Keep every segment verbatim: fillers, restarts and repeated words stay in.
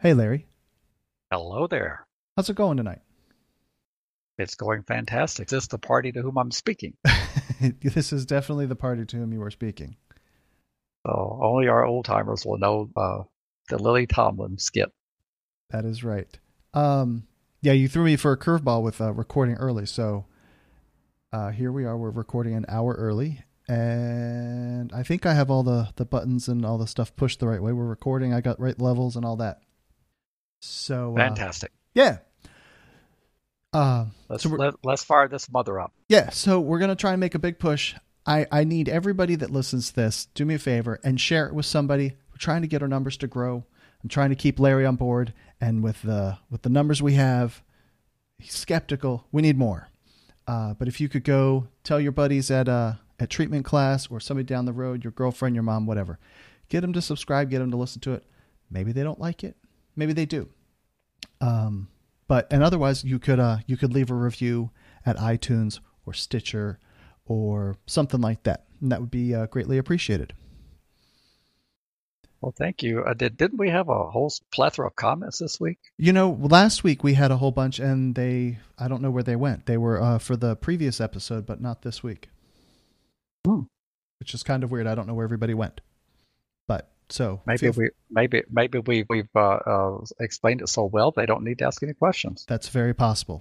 Hey, Larry. Hello there. How's it going tonight? It's going fantastic. Is this the party to whom I'm speaking? This is definitely the party to whom you were speaking. So only our old timers will know uh, the Lily Tomlin skit. That is right. Um, yeah, you threw me for a curveball with uh, recording early. So uh, here we are. We're recording an hour early. And I think I have all the, the buttons and all the stuff pushed the right way. We're recording. I got right levels and all that. So, uh, Fantastic. yeah. Uh, Let's so we're, let, let's fire this mother up. Yeah, so we're going to try and make a big push. I, I need everybody that listens to this, do me a favor and share it with somebody. We're trying to get our numbers to grow. I'm trying to keep Larry on board. And with the, with the numbers we have, he's skeptical. We need more. Uh, but if you could go tell your buddies at uh, at treatment class or somebody down the road, your girlfriend, your mom, whatever, get them to subscribe, get them to listen to it. Maybe they don't like it. Maybe they do. Um, but and otherwise, you could uh, you could leave a review at iTunes or Stitcher or something like that. And that would be uh, greatly appreciated. Well, thank you. Uh, did didn't we have a whole plethora of comments this week? You know, last week we had a whole bunch and they, I don't know where they went. They were uh, for the previous episode, but not this week, Hmm. which is kind of weird. I don't know where everybody went. But so Maybe feel, we maybe maybe we we've uh, uh, explained it so well they don't need to ask any questions. that's very possible.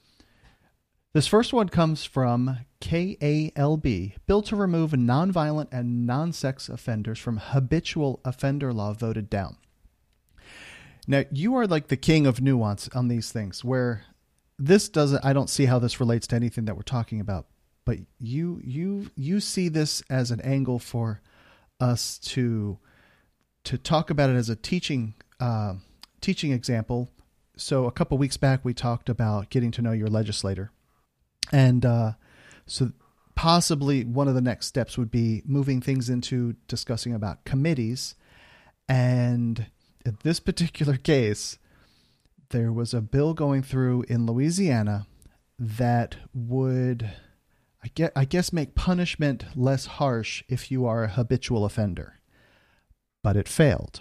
This first one comes from K A L B, bill to remove nonviolent and non-sex offenders from habitual offender law voted down. Now, you are like the king of nuance on these things where this doesn't, I don't see how this relates to anything that we're talking about, but you, you, you see this as an angle for us to, to talk about it as a teaching, uh, teaching example. So a couple weeks back, we talked about getting to know your legislator. And uh, so possibly one of the next steps would be moving things into discussing about committees. And in this particular case, there was a bill going through in Louisiana that would, I guess, I guess make punishment less harsh if you are a habitual offender. But it failed.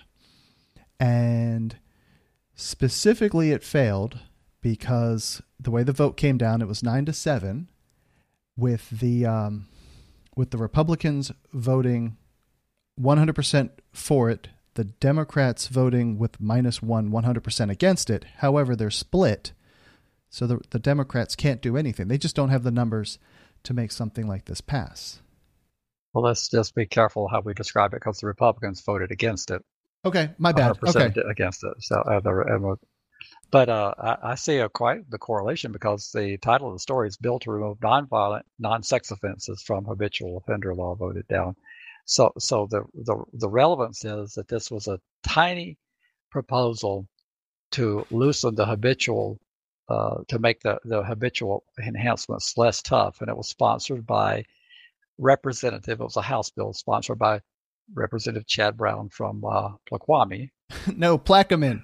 And specifically it failed because the way the vote came down, it was nine to seven, with the um, with the Republicans voting one hundred percent for it, the Democrats voting with minus one, one hundred percent against it. However, they're split, so the the Democrats can't do anything. They just don't have the numbers to make something like this pass. Well, let's just be careful how we describe it because the Republicans voted against it, Okay, my bad. Okay, one hundred percent against it. So uh, the, But uh, I, I see a quite the correlation because the title of the story is "Bill to Remove Nonviolent Non-Sex Offenses from Habitual Offender Law Voted Down." So, so the, the the relevance is that this was a tiny proposal to loosen the habitual, uh, to make the, the habitual enhancements less tough, and it was sponsored by Representative. It was a House bill sponsored by Representative Chad Brown from uh, Plaquemine. no, Plaquemine.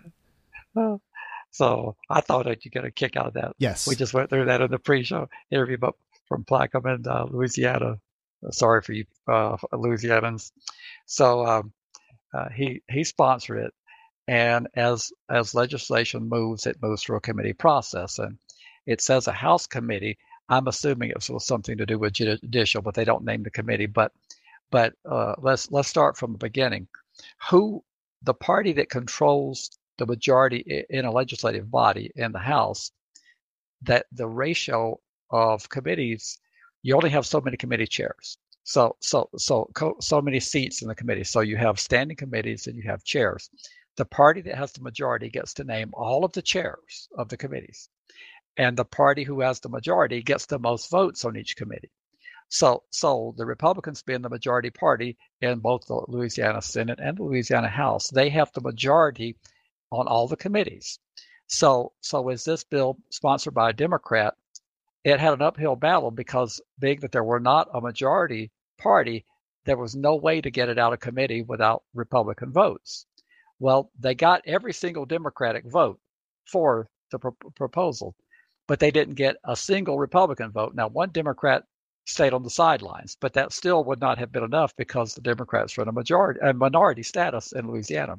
So I thought that you get a kick out of that. Yes. We just went through that in the pre-show interview, but from Plaquemine, uh, Louisiana. Sorry for you, uh, Louisianans. So um, uh, he he sponsored it, and as as legislation moves, it moves through a committee process, and it says a House committee. I'm assuming it was something to do with judicial, but they don't name the committee. But but uh, let's let's start from the beginning. Who the party that controls the majority in a legislative body in the House, that the ratio of committees, you only have so many committee chairs. So so so so many seats in the committee. So you have standing committees and you have chairs. The party that has the majority gets to name all of the chairs of the committees. And the party who has the majority gets the most votes on each committee. So so the Republicans being the majority party in both the Louisiana Senate and the Louisiana House, they have the majority on all the committees. So, so as this bill sponsored by a Democrat, it had an uphill battle because being that there were not a majority party, there was no way to get it out of committee without Republican votes. Well, they got every single Democratic vote for the pro- proposal, but they didn't get a single Republican vote. Now, one Democrat stayed on the sidelines, but that still would not have been enough because the Democrats were in a majority, a minority status in Louisiana.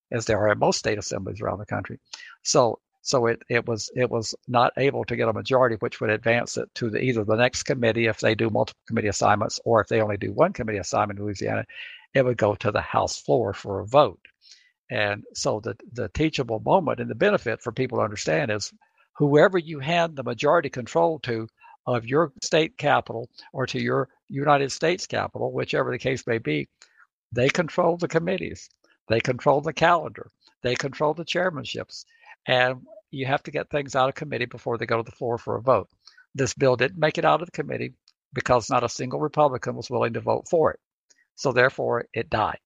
as there are in most state assemblies around the country. So so it, it was it was not able to get a majority, which would advance it to the, either the next committee if they do multiple committee assignments, or if they only do one committee assignment in Louisiana, it would go to the House floor for a vote. And so the, the teachable moment and the benefit for people to understand is whoever you hand the majority control to of your state capital or to your United States capital, whichever the case may be, they control the committees. They control the calendar. They control the chairmanships. And you have to get things out of committee before they go to the floor for a vote. This bill didn't make it out of the committee because not a single Republican was willing to vote for it. So therefore, it died.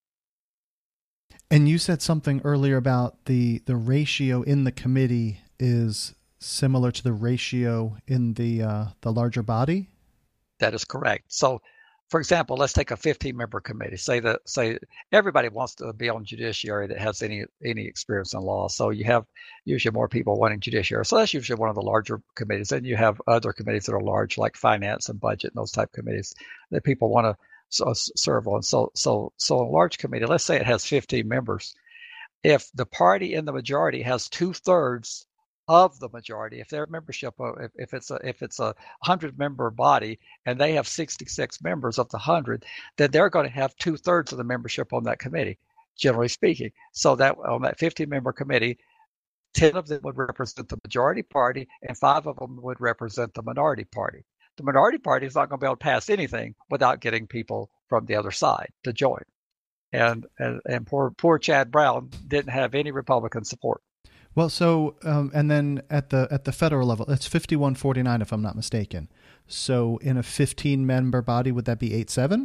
And you said something earlier about the, the ratio in the committee is similar to the ratio in the uh, the larger body? That is correct. So, for example, let's take a fifteen-member committee. Say that say everybody wants to be on judiciary that has any any experience in law. So you have usually more people wanting judiciary. So that's usually one of the larger committees. Then you have other committees that are large, like finance and budget and those type of committees that people want to so, serve on. So so so a large committee, let's say it has fifteen members. If the party in the majority has two thirds of the majority, if their membership, if, if it's a if it's a hundred member body and they have sixty-six members of the hundred, then they're going to have two thirds of the membership on that committee, generally speaking. So that on that fifty member committee, ten of them would represent the majority party and five of them would represent the minority party. The minority party is not going to be able to pass anything without getting people from the other side to join. And and, and poor poor Chad Brown didn't have any Republican support. Well, so um, and then at the at the federal level, it's fifty-one forty-nine if I'm not mistaken. So in a fifteen member body, would that be eight seven?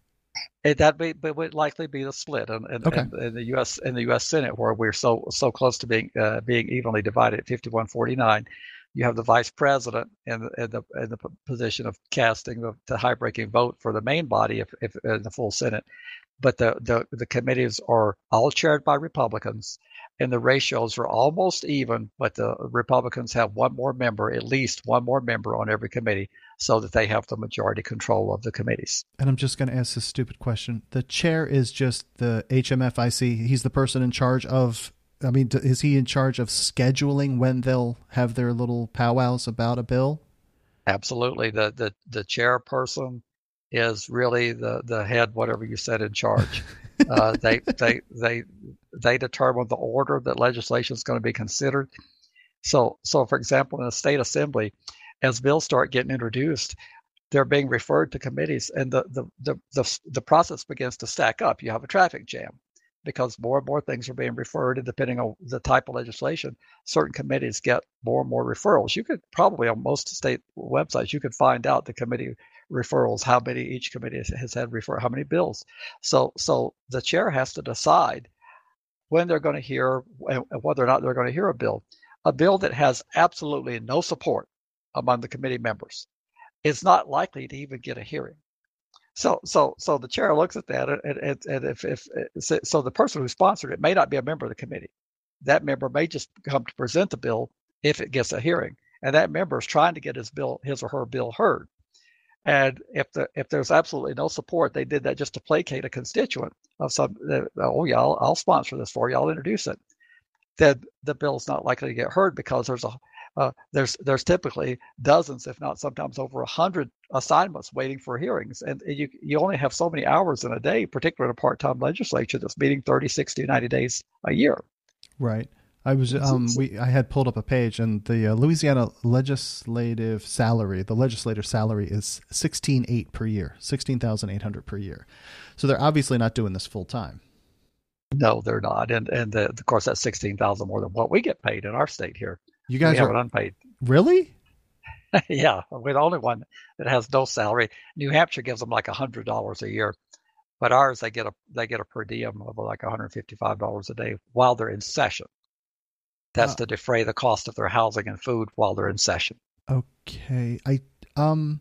It that be but would likely be the split in, in, okay. in, in the U S in the U S Senate, where we're so so close to being uh, being evenly divided at fifty-one forty-nine. You have the vice president in the in the, in the position of casting the, the high breaking vote for the main body if, if in the full Senate. But the, the the committees are all chaired by Republicans, and the ratios are almost even, but the Republicans have one more member, at least one more member on every committee, so that they have the majority control of the committees. And I'm just going to ask this stupid question. The chair is just the H M F I C. He's the person in charge of, I mean, is he in charge of scheduling when they'll have their little powwows about a bill? Absolutely. The the, the chairperson is really the, the head, whatever you said, in charge. uh, they they they they determine the order that legislation is going to be considered. So so for example, in a state assembly, as bills start getting introduced, they're being referred to committees, and the the the the, the process begins to stack up. You have a traffic jam because more and more things are being referred, and depending on the type of legislation, certain committees get more and more referrals. You could probably on most state websites you could find out the committee referrals, how many each committee has had refer, how many bills. So, so the chair has to decide when they're going to hear, whether or not they're going to hear a bill. A bill that has absolutely no support among the committee members is not likely to even get a hearing. So, so, so the chair looks at that, and, and, and if, if so, the person who sponsored it may not be a member of the committee. That member may just come to present the bill if it gets a hearing, and that member is trying to get his bill, his or her bill heard. And if the if there's absolutely no support, they did that just to placate a constituent of some. Uh, oh yeah, I'll, I'll sponsor this for you. I'll introduce it. Then the bill's not likely to get heard because there's a uh, there's there's typically dozens, if not sometimes over a hundred assignments waiting for hearings, and you you only have so many hours in a day, particularly in a part-time legislature that's meeting thirty, sixty, ninety days a year. Right. I was um we I had pulled up a page, and the uh, Louisiana legislative salary, the legislator salary is sixteen eight per year, sixteen thousand eight hundred per year. So they're obviously not doing this full time. No, they're not, and and the, of course that's sixteen thousand more than what we get paid in our state here. You guys we have are it unpaid. Really? Yeah, we're the only one that has no salary. New Hampshire gives them like a hundred dollars a year, but ours they get a they get a per diem of like one hundred fifty-five dollars a day while they're in session. That's uh, to defray the cost of their housing and food while they're in session. Okay. I um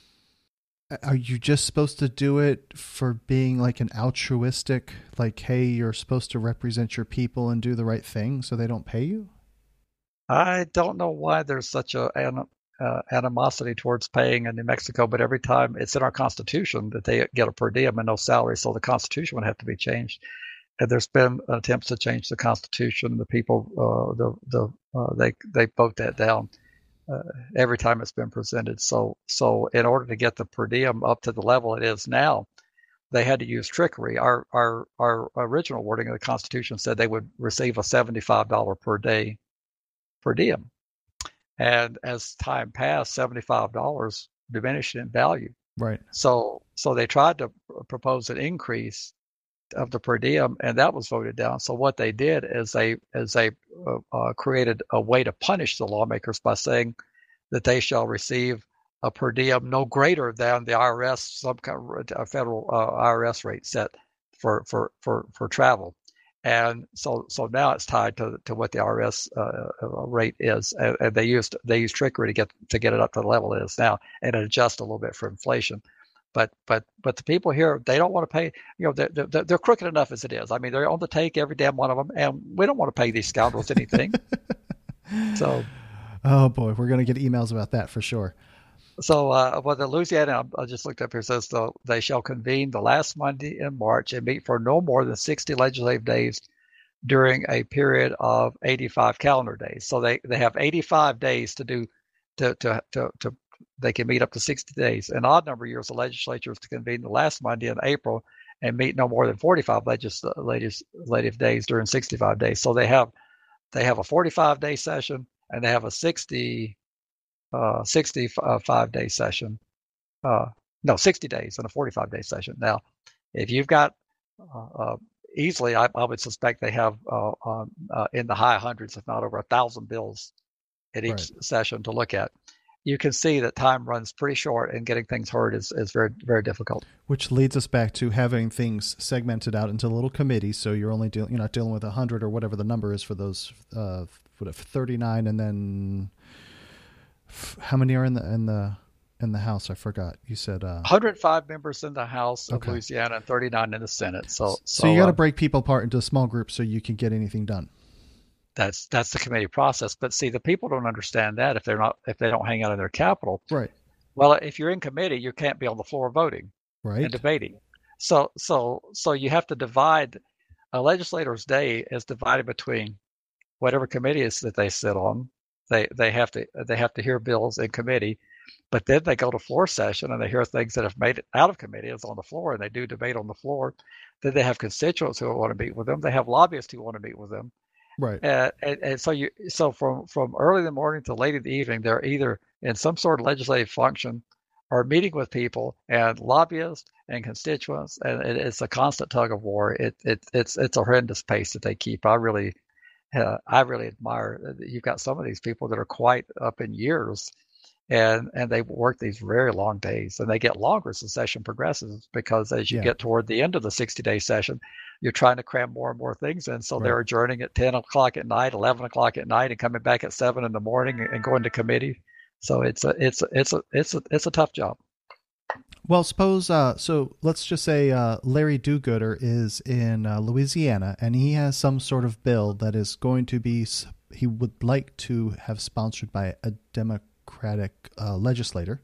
are you just supposed to do it for being like an altruistic, like, hey, you're supposed to represent your people and do the right thing so they don't pay you? I don't know why there's such a an, uh, animosity towards paying in New Mexico, but every time it's in our Constitution that they get a per diem and no salary, so the Constitution would have to be changed. and there's been attempts to change the Constitution. The people, uh, the the uh, they they vote that down uh, every time it's been presented. So so in order to get the per diem up to the level it is now, they had to use trickery. Our our our original wording of the Constitution said they would receive a seventy-five dollars per day per diem, and as time passed, seventy-five dollars diminished in value. Right. So so they tried to propose an increase of the per diem, and that was voted down. So what they did is they is they uh, uh, created a way to punish the lawmakers by saying that they shall receive a per diem no greater than the I R S some kind of federal uh, I R S rate set for for for for travel. And so so now it's tied to to what the I R S uh, rate is, and, and they used they used trickery to get to get it up to the level it is now, and it adjusts a little bit for inflation. But but but the people here, they don't want to pay. You know, they're, they're, they're crooked enough as it is. I mean, they're on the take, every damn one of them, and we don't want to pay these scoundrels anything. So, oh boy, we're going to get emails about that for sure. So, uh, well, the Louisiana, I just looked up here, says the, they shall convene the last Monday in March and meet for no more than sixty legislative days during a period of eighty-five calendar days. So they, they have eighty-five days to do to to to to. They can meet up to sixty days. An odd number of years, the legislature is to convene the last Monday in April and meet no more than forty-five legislative days during sixty-five days. So they have they have a forty-five day session and they have a sixty, uh, sixty-five day session. Uh, no, sixty days and a forty-five day session. Now, if you've got uh, uh, easily, I, I would suspect they have uh, um, uh, in the high hundreds, if not over a thousand bills at each right. session to look at. You can see that time runs pretty short, and getting things heard is, is very, very difficult. Which leads us back to having things segmented out into little committees. So you're only dealing, you're not dealing with a hundred or whatever the number is for those, uh, what, thirty-nine, and then f- how many are in the in the in the House? I forgot. You said uh, one hundred five members in the House of okay. Louisiana and thirty-nine in the Senate. So, so, so you got to uh, break people apart into small groups so you can get anything done. That's that's the committee process. But see, the people don't understand that if they're not if they don't hang out in their capital. Right. Well, if you're in committee, you can't be on the floor voting right. and debating. So so so you have to divide a legislator's day is divided between whatever committee is that they sit on. They they have to they have to hear bills in committee, but then they go to floor session and they hear things that have made it out of committee is on the floor, and they do debate on the floor. Then they have constituents who want to meet with them. They have lobbyists who want to meet with them. Right. Uh, and, and so you, so from, from early in the morning to late in the evening, they're either in some sort of legislative function or meeting with people and lobbyists and constituents, and it, it's a constant tug of war. It, it it's it's a horrendous pace that they keep. I really, uh, I really admire. You've got some of these people that are quite up in years, and and they work these very long days, and they get longer as the session progresses because as you yeah. get toward the end of the sixty day session, you're trying to cram more and more things in. So right. they're adjourning at ten o'clock at night, eleven o'clock at night, and coming back at seven in the morning and going to committee. So it's a, it's a, it's a, it's a, it's a tough job. Well, suppose, uh, so let's just say uh, Larry Do-Gooder is in uh, Louisiana, and he has some sort of bill that is going to be, he would like to have sponsored by a Democratic uh, legislator.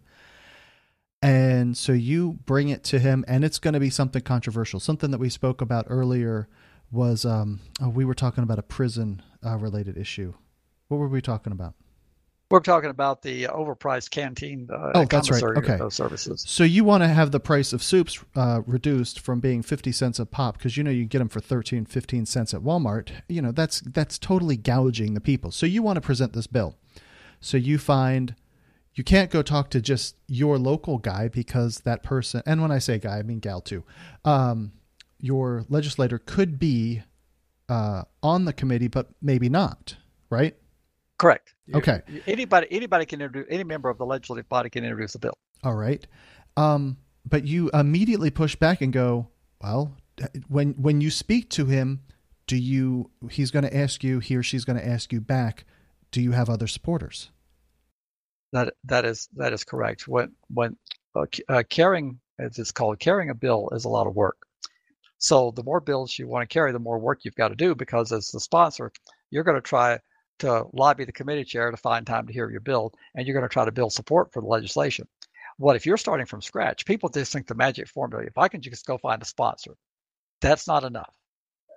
And so you bring it to him, and it's going to be something controversial. Something that we spoke about earlier was um, oh, we were talking about a prison-related uh, issue. What were we talking about? We're talking about the overpriced canteen uh, oh, that's right. Okay. services. So you want to have the price of soups uh, reduced from being fifty cents a pop because you know you get them for thirteen, fifteen cents at Walmart. You know, that's that's totally gouging the people. So you want to present this bill. So you find... You can't go talk to just your local guy because that person, and when I say guy, I mean gal too, um, your legislator could be uh, on the committee, but maybe not, right? Correct. Okay. Anybody anybody can introduce, any member of the legislative body can introduce a bill. All right. Um, but you immediately push back and go, well, when when you speak to him, do you, he's going to ask you, he or she's going to ask you back, do you have other supporters? That that is that is correct. When when uh, uh, carrying, as it's called, carrying a bill is a lot of work. So the more bills you want to carry, the more work you've got to do because as the sponsor, you're going to try to lobby the committee chair to find time to hear your bill, and you're going to try to build support for the legislation. What if you're starting from scratch? People just think the magic formula. If I can just go find a sponsor, that's not enough.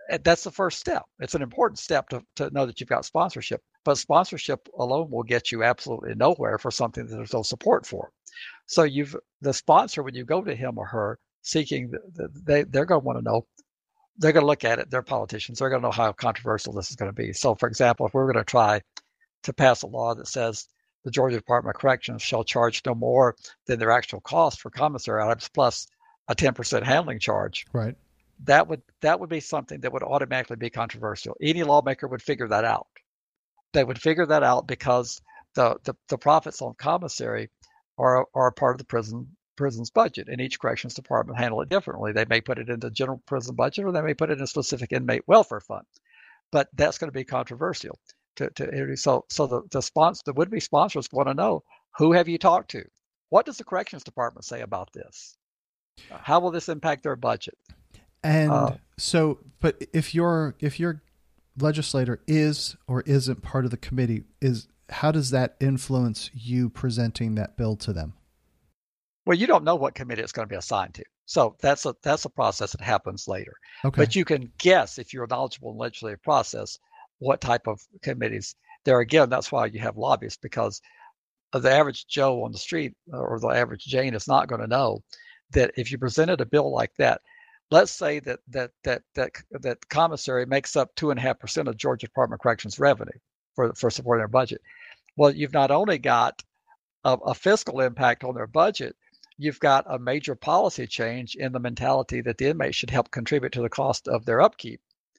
that's the first step. It's an important step to, to know that you've got sponsorship. But sponsorship alone will get you absolutely nowhere for something that there's no support for. So you've the sponsor, when you go to him or her seeking, the, the, they they're going to want to know. They're going to look at it. They're politicians. They're going to know how controversial this is going to be. So, for example, if we're going to try to pass a law that says the Georgia Department of Corrections shall charge no more than their actual cost for commissary items plus a ten percent handling charge, right? That would that would be something that would automatically be controversial. Any lawmaker would figure that out. They would figure that out because the the, the profits on commissary are are a part of the prison prison's budget, and each corrections department handle it differently. They may put it in the general prison budget, or they may put it in a specific inmate welfare fund. But that's going to be controversial. To, to so so the the sponsor, the would-be sponsors want to know, who have you talked to? What does the corrections department say about this? How will this impact their budget? And uh, so, but if your if your legislator is or isn't part of the committee, is how does that influence you presenting that bill to them? Well, you don't know what committee it's going to be assigned to. So that's a that's a process that happens later. Okay. But you can guess, if you're knowledgeable in the legislative process, what type of committees. There again, that's why you have lobbyists, because the average Joe on the street or the average Jane is not going to know that if you presented a bill like that, let's say that that that that that commissary makes up two and a half percent of Georgia Department of Corrections revenue for for supporting their budget. Well, you've not only got a, a fiscal impact on their budget, you've got a major policy change in the mentality that the inmates should help contribute to the cost of their upkeep.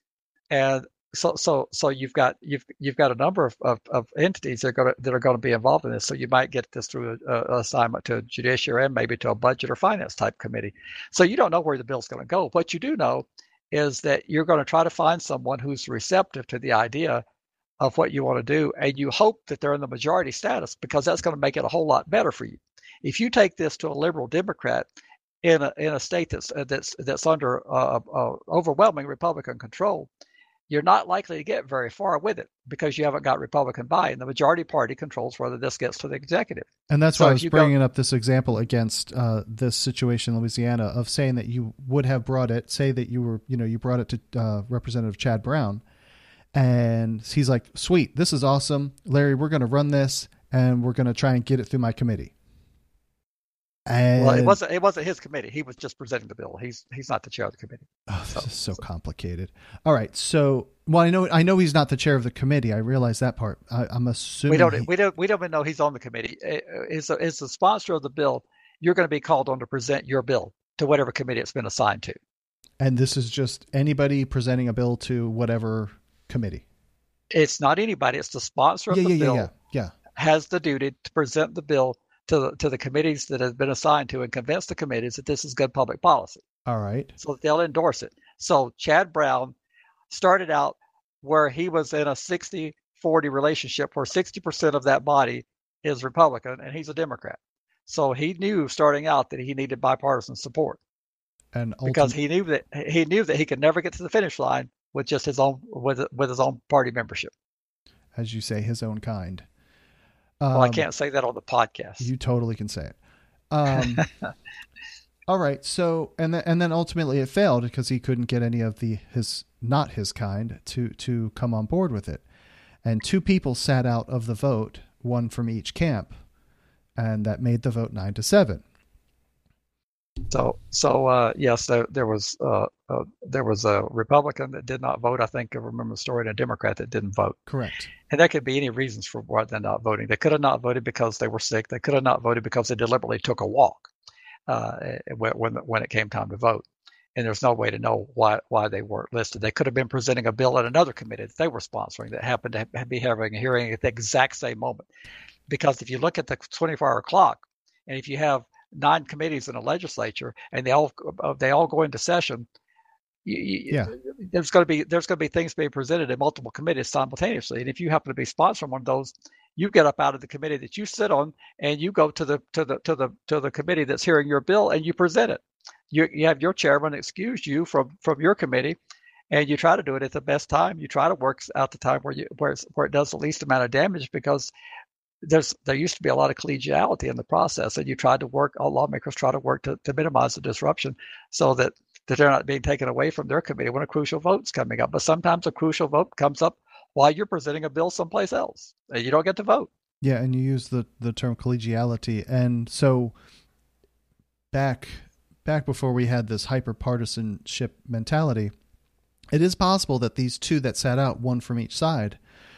And so so so you've got you've you've got a number of, of, of entities that are going to that are going to be involved in this. So you might get this through a, a assignment to a judiciary and maybe to a budget or finance type committee. So you don't know where the bill's going to go. What you do know is that you're going to try to find someone who's receptive to the idea of what you want to do, and you hope that they're in the majority status, because that's going to make it a whole lot better for you. If you take this to a liberal Democrat in a in a state that's that's that's under uh, uh, overwhelming Republican control, you're not likely to get very far with it because you haven't got Republican buy-in. The majority party controls whether this gets to the executive. And that's so why I was bringing go, up this example against uh, this situation in Louisiana of saying that you would have brought it, say that you were, you know, you brought it to uh, Representative Chad Brown, and he's like, sweet, this is awesome. Larry, we're going to run this and we're going to try and get it through my committee. And, well, it wasn't. It wasn't his committee. He was just presenting the bill. He's he's not the chair of the committee. Oh, this so, is so, so complicated. All right. So, well, I know I know he's not the chair of the committee. I realize that part. I, I'm assuming we don't. He, we don't. We don't even know he's on the committee. Is is the sponsor of the bill? You're going to be called on to present your bill to whatever committee it's been assigned to. And this is just anybody presenting a bill to whatever committee. It's not anybody. It's the sponsor of yeah, the yeah, bill. Yeah, yeah, yeah. Has the duty to present the bill to the to the committees that have been assigned to and convince the committees that this is good public policy. All right. So that they'll endorse it. So Chad Brown started out where he was in a sixty forty relationship where sixty percent of that body is Republican and he's a Democrat. So he knew starting out that he needed bipartisan support. And ultimate- because he knew that he knew that he could never get to the finish line with just his own with with his own party membership. As you say, his own kind. Well, um, I can't say that on the podcast. You totally can say it. Um, all right. So, and then, and then ultimately it failed because he couldn't get any of the, his, not his kind to, to come on board with it. And two people sat out of the vote, one from each camp, and that made the vote nine to seven. So, so uh, yes, there, there was uh, uh, there was a Republican that did not vote. I think I remember the story, and a Democrat that didn't vote. Correct. And there could be any reasons for why they're not voting. They could have not voted because they were sick. They could have not voted because they deliberately took a walk uh, when when it came time to vote. And there's no way to know why why they weren't listed. They could have been presenting a bill at another committee that they were sponsoring that happened to be having a hearing at the exact same moment. Because if you look at the twenty-four hour clock, and if you have nine committees in a legislature and they all they all go into session, you, yeah. there's going to be there's going to be things being presented in multiple committees simultaneously. And if you happen to be sponsoring one of those, you get up out of the committee that you sit on and you go to the to the to the to the committee that's hearing your bill and you present it. You you have your chairman excuse you from from your committee, and you try to do it at the best time. You try to work out the time where you where it's, where it does the least amount of damage, because there's there used to be a lot of collegiality in the process, and you tried to work. All lawmakers try to work to, to minimize the disruption, so that that they're not being taken away from their committee when a crucial vote's coming up. But sometimes a crucial vote comes up while you're presenting a bill someplace else, and you don't get to vote. Yeah, and you use the, the term collegiality. And so back back before we had this hyper-partisanship mentality, it is possible that these two that sat out, one from each side,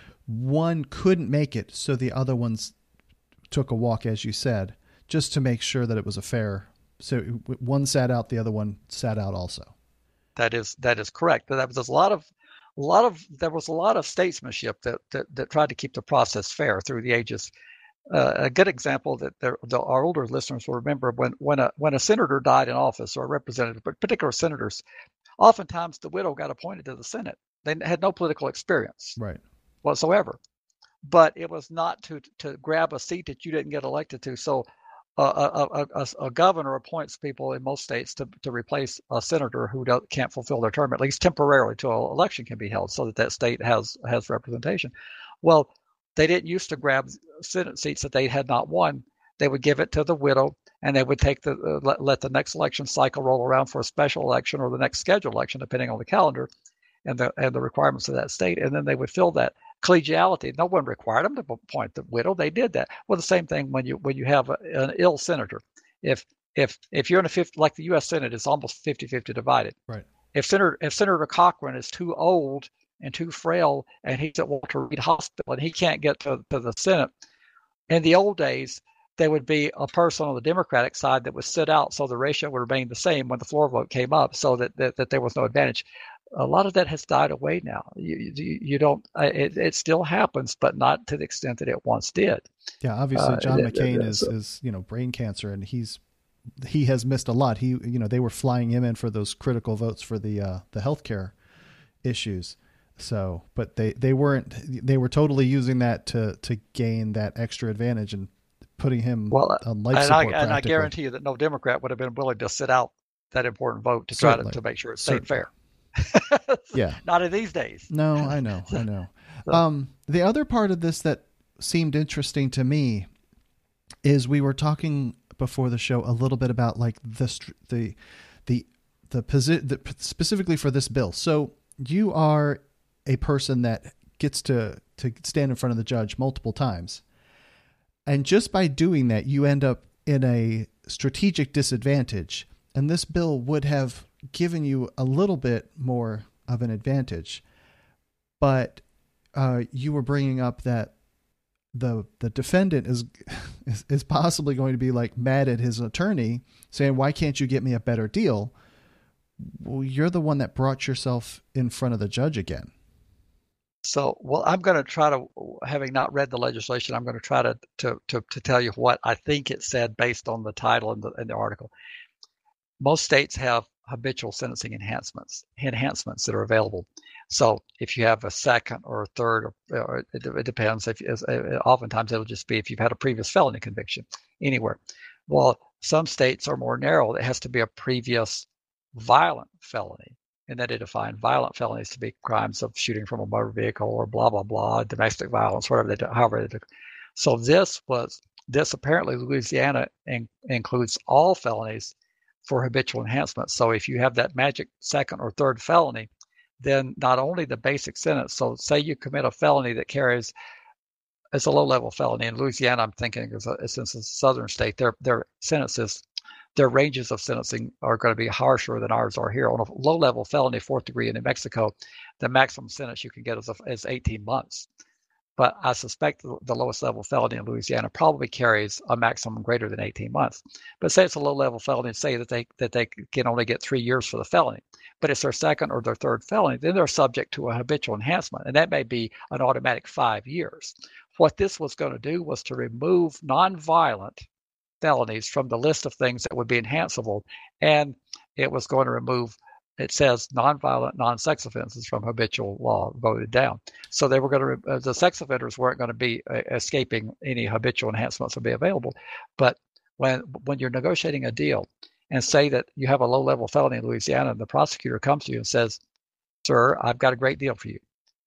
one couldn't make it, so the other ones took a walk, as you said, just to make sure that it was a fair. So one sat out, the other one sat out also. That is that is correct. But that was a lot of a lot of there was a lot of statesmanship that that, that tried to keep the process fair through the ages. Uh, a good example that the, our older listeners will remember, when when a when a senator died in office, or a representative, but particular senators, oftentimes the widow got appointed to the Senate. They had no political experience, right, whatsoever. But it was not to to grab a seat that you didn't get elected to. So uh, a, a, a, a governor appoints people in most states to, to replace a senator who can't fulfill their term, at least temporarily, till an election can be held, so that that state has has representation. Well, they didn't used to grab Senate seats that they had not won. They would give it to the widow, and they would take the uh, let, let the next election cycle roll around for a special election or the next scheduled election, depending on the calendar and the and the requirements of that state, and then they would fill that. Collegiality. No one required them to appoint the widow. They did that. Well, the same thing when you when you have a, an ill senator. If if if you're in a fifty, like the U S Senate is almost fifty-fifty divided. Right. If Senator if Senator Cochran is too old and too frail, and he's at Walter Reed Hospital and he can't get to, to the Senate, in the old days there would be a person on the Democratic side that would sit out, so the ratio would remain the same when the floor vote came up, so that that, that there was no advantage. A lot of that has died away now. You you, you don't. It, it still happens, but not to the extent that it once did. Yeah, obviously, John uh, McCain uh, is so. is you know brain cancer, and he's he has missed a lot. He you know they were flying him in for those critical votes for the uh, the healthcare issues. So, but they, they weren't. They were totally using that to to gain that extra advantage and putting him well, on life and support. I, and I guarantee you that no Democrat would have been willing to sit out that important vote to try to, to make sure it stayed Certainly. fair. Yeah. Not in these days. No, I know. I know. Um, the other part of this that seemed interesting to me is we were talking before the show a little bit about like the the the the position specifically for this bill. So you are a person that gets to to stand in front of the judge multiple times, and just by doing that, you end up in a strategic disadvantage. And this bill would have given you a little bit more of an advantage, but uh, you were bringing up that the the defendant is, is is possibly going to be like mad at his attorney, saying, "Why can't you get me a better deal?" Well, you're the one that brought yourself in front of the judge again. So, well, I'm going to try to, having not read the legislation, I'm going to try to to to, to tell you what I think it said based on the title and the, and the article. Most states have habitual sentencing enhancements, enhancements that are available. So if you have a second or a third, or, or it, it depends. If oftentimes it'll just be if you've had a previous felony conviction anywhere. Well, some states are more narrow. It has to be a previous violent felony, and then they define violent felonies to be crimes of shooting from a motor vehicle or blah blah blah, domestic violence, whatever they do, however they do. So this was this apparently Louisiana in, includes all felonies for habitual enhancement. So if you have that magic second or third felony, then not only the basic sentence, so say you commit a felony that carries, it's a low-level felony. In Louisiana, I'm thinking, since it's a southern state, their their sentences, their ranges of sentencing are going to be harsher than ours are here. On a low-level felony, fourth degree, in New Mexico, the maximum sentence you can get is, a, is eighteen months. But I suspect the lowest level felony in Louisiana probably carries a maximum greater than eighteen months. But say it's a low level felony, say that they that they can only get three years for the felony, but it's their second or their third felony, then they're subject to a habitual enhancement, and that may be an automatic five years. What this was going to do was to remove nonviolent felonies from the list of things that would be enhanceable, and it was going to remove, it says, nonviolent, non-sex offenses from habitual law voted down. So they were going to, uh, the sex offenders weren't going to be uh, escaping any habitual enhancements to be available. But when when you're negotiating a deal and say that you have a low-level felony in Louisiana, and the prosecutor comes to you and says, "Sir, I've got a great deal for you.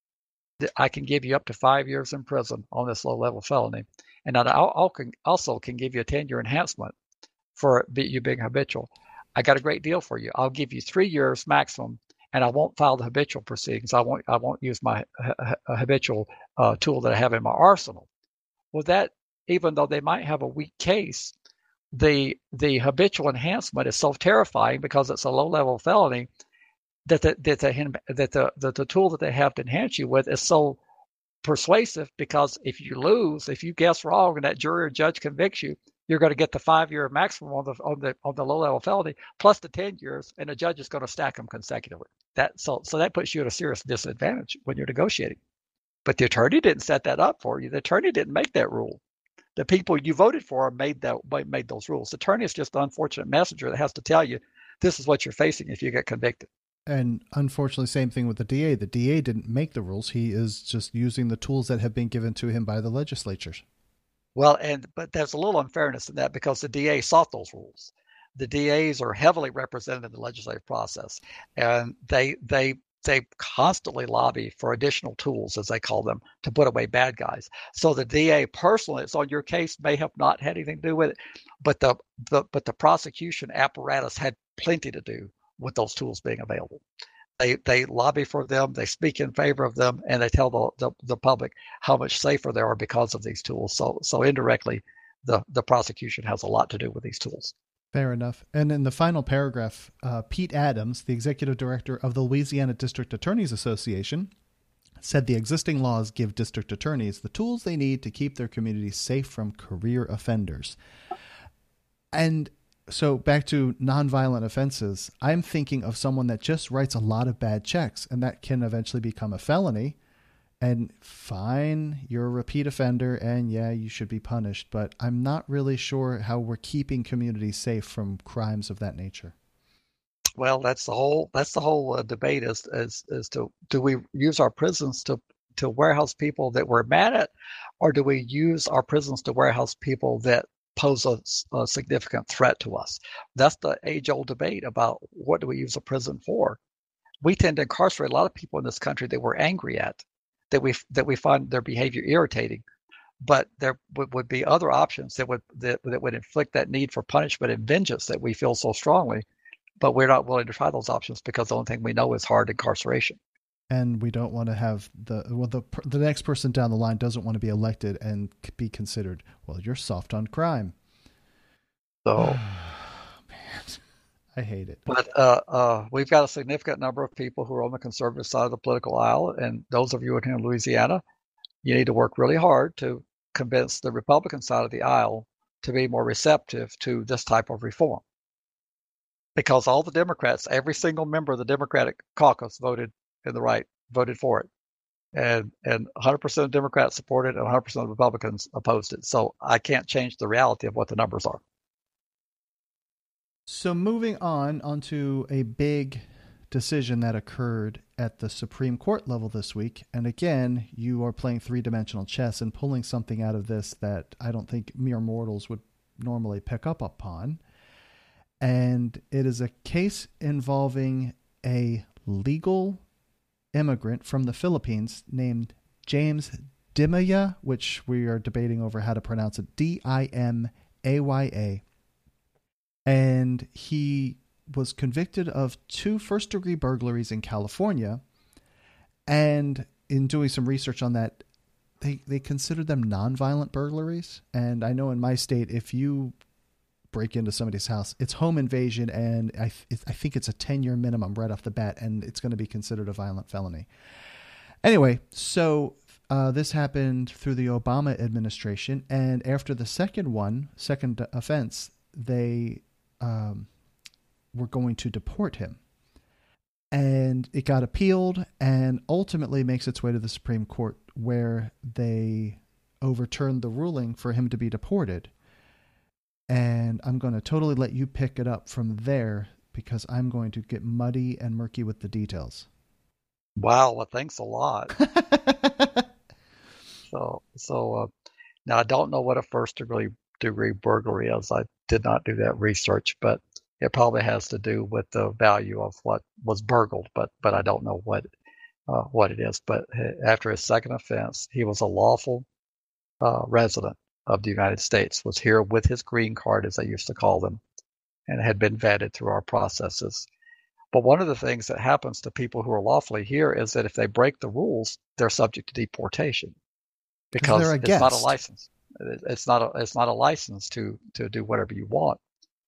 I can give you up to five years in prison on this low-level felony, and I also can give you a ten-year enhancement for you being habitual." I got a great deal for you. I'll give you three years maximum, and I won't file the habitual proceedings. I won't I won't use my uh, habitual uh, tool that I have in my arsenal. Well, that, even though they might have a weak case, the the habitual enhancement is so terrifying because it's a low level felony that the that the that the, that the tool that they have to enhance you with is so persuasive, because if you lose, if you guess wrong and that jury or judge convicts you, you're going to get the five year maximum on the on the on the low level felony plus the ten years, and the judge is going to stack them consecutively. That so so that puts you at a serious disadvantage when you're negotiating. But the attorney didn't set that up for you. The attorney didn't make that rule. The people you voted for made that made those rules. The attorney is just the unfortunate messenger that has to tell you this is what you're facing if you get convicted. And unfortunately, same thing with the D A. The D A didn't make the rules. He is just using the tools that have been given to him by the legislatures. Well, and but there's a little unfairness in that because the D A sought those rules. The D As are heavily represented in the legislative process, and they they they constantly lobby for additional tools, as they call them, to put away bad guys. So the D A personally, it's on your case, may have not had anything to do with it, but the, the but the prosecution apparatus had plenty to do with those tools being available. They they lobby for them, they speak in favor of them, and they tell the, the, the public how much safer they are because of these tools. So so indirectly, the, the prosecution has a lot to do with these tools. Fair enough. And in the final paragraph, uh, Pete Adams, the executive director of the Louisiana District Attorneys Association, said the existing laws give district attorneys the tools they need to keep their communities safe from career offenders. And so back to nonviolent offenses, I'm thinking of someone that just writes a lot of bad checks, and that can eventually become a felony. And fine, you're a repeat offender, and yeah, you should be punished. But I'm not really sure how we're keeping communities safe from crimes of that nature. Well, that's the whole that's the whole uh, debate as as as to do we use our prisons to to warehouse people that we're mad at, or do we use our prisons to warehouse people that pose a, a significant threat to us? That's the age-old debate about what do we use a prison for. We tend to incarcerate a lot of people in this country that we're angry at, that we that we find their behavior irritating, but there would, would be other options that would that, that would inflict that need for punishment and vengeance that we feel so strongly, but we're not willing to try those options because the only thing we know is hard incarceration. And we don't want to have the well the the next person down the line doesn't want to be elected and be considered, well, you're soft on crime. So, man, I hate it. But uh, uh, we've got a significant number of people who are on the conservative side of the political aisle, and those of you in Louisiana, you need to work really hard to convince the Republican side of the aisle to be more receptive to this type of reform. Because all the Democrats, every single member of the Democratic caucus voted in the right, voted for it. And and one hundred percent of Democrats supported it, and one hundred percent of Republicans opposed it. So I can't change the reality of what the numbers are. So moving on onto a big decision that occurred at the Supreme Court level this week. And again, you are playing three-dimensional chess and pulling something out of this that I don't think mere mortals would normally pick up upon. And it is a case involving a legal immigrant from the Philippines named James Dimaya, which we are debating over how to pronounce it, D I M A Y A. And he was convicted of two first-degree burglaries in California. And in doing some research on that, they, they consider them nonviolent burglaries. And I know in my state, if you break into somebody's house, it's home invasion, and I, th- I think it's a ten-year minimum right off the bat, and it's going to be considered a violent felony. Anyway, so uh, this happened through the Obama administration, and after the second one, second offense, they um, were going to deport him. And it got appealed and ultimately makes its way to the Supreme Court, where they overturned the ruling for him to be deported. And I'm going to totally let you pick it up from there because I'm going to get muddy and murky with the details. Wow, well, thanks a lot. so, so uh, now I don't know what a first degree degree burglary is. I did not do that research, but it probably has to do with the value of what was burgled. But but I don't know what uh, what it is. But after his second offense, he was a lawful uh, resident of the United States, was here with his green card, as they used to call them, and had been vetted through our processes. But one of the things that happens to people who are lawfully here is that if they break the rules, they're subject to deportation because it's guest. not a license. It's not a it's not a license to to do whatever you want.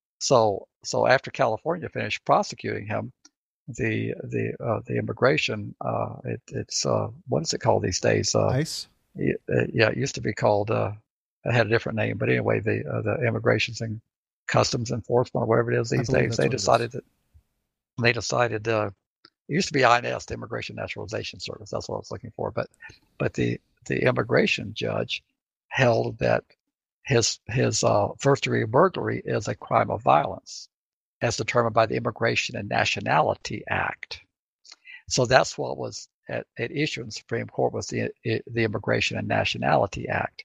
So so after California finished prosecuting him, the the uh, the immigration uh, it, it's uh, what is it called these days? Uh, ICE. It, it, yeah, it used to be called. Uh, it had a different name, but anyway, the uh, the Immigrations and Customs Enforcement or whatever it is these days. They decided that they decided. Uh, it used to be I N S, the Immigration Naturalization Service. That's what I was looking for. But but the the immigration judge held that his his uh, first degree burglary is a crime of violence, as determined by the Immigration and Nationality Act. So that's what was at, at issue in the Supreme Court was the the Immigration and Nationality Act,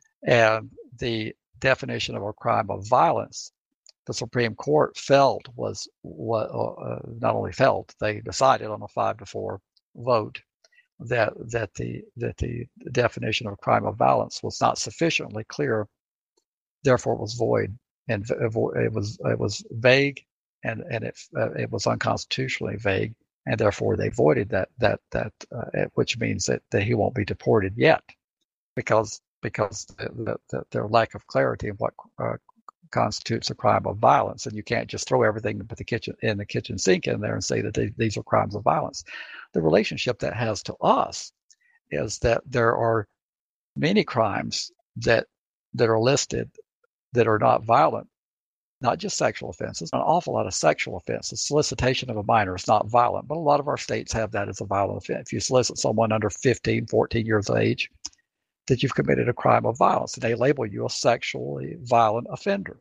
and the definition of a crime of violence. The Supreme Court felt was what uh, not only felt, they decided on a five to four vote that that the that the definition of a crime of violence was not sufficiently clear, therefore it was void, and it was it was vague, and and it uh, it was unconstitutionally vague, and therefore they voided that that that uh, which means that, that he won't be deported yet, because because the, the, the, their lack of clarity in what uh, constitutes a crime of violence, and you can't just throw everything but the kitchen in the kitchen sink in there and say that they, these are crimes of violence. The relationship that has to us is that there are many crimes that that are listed that are not violent, not just sexual offenses, an awful lot of sexual offenses. Solicitation of a minor is not violent, but a lot of our states have that as a violent offense. If you solicit someone under fifteen, fourteen years of age, that you've committed a crime of violence, and they label you a sexually violent offender.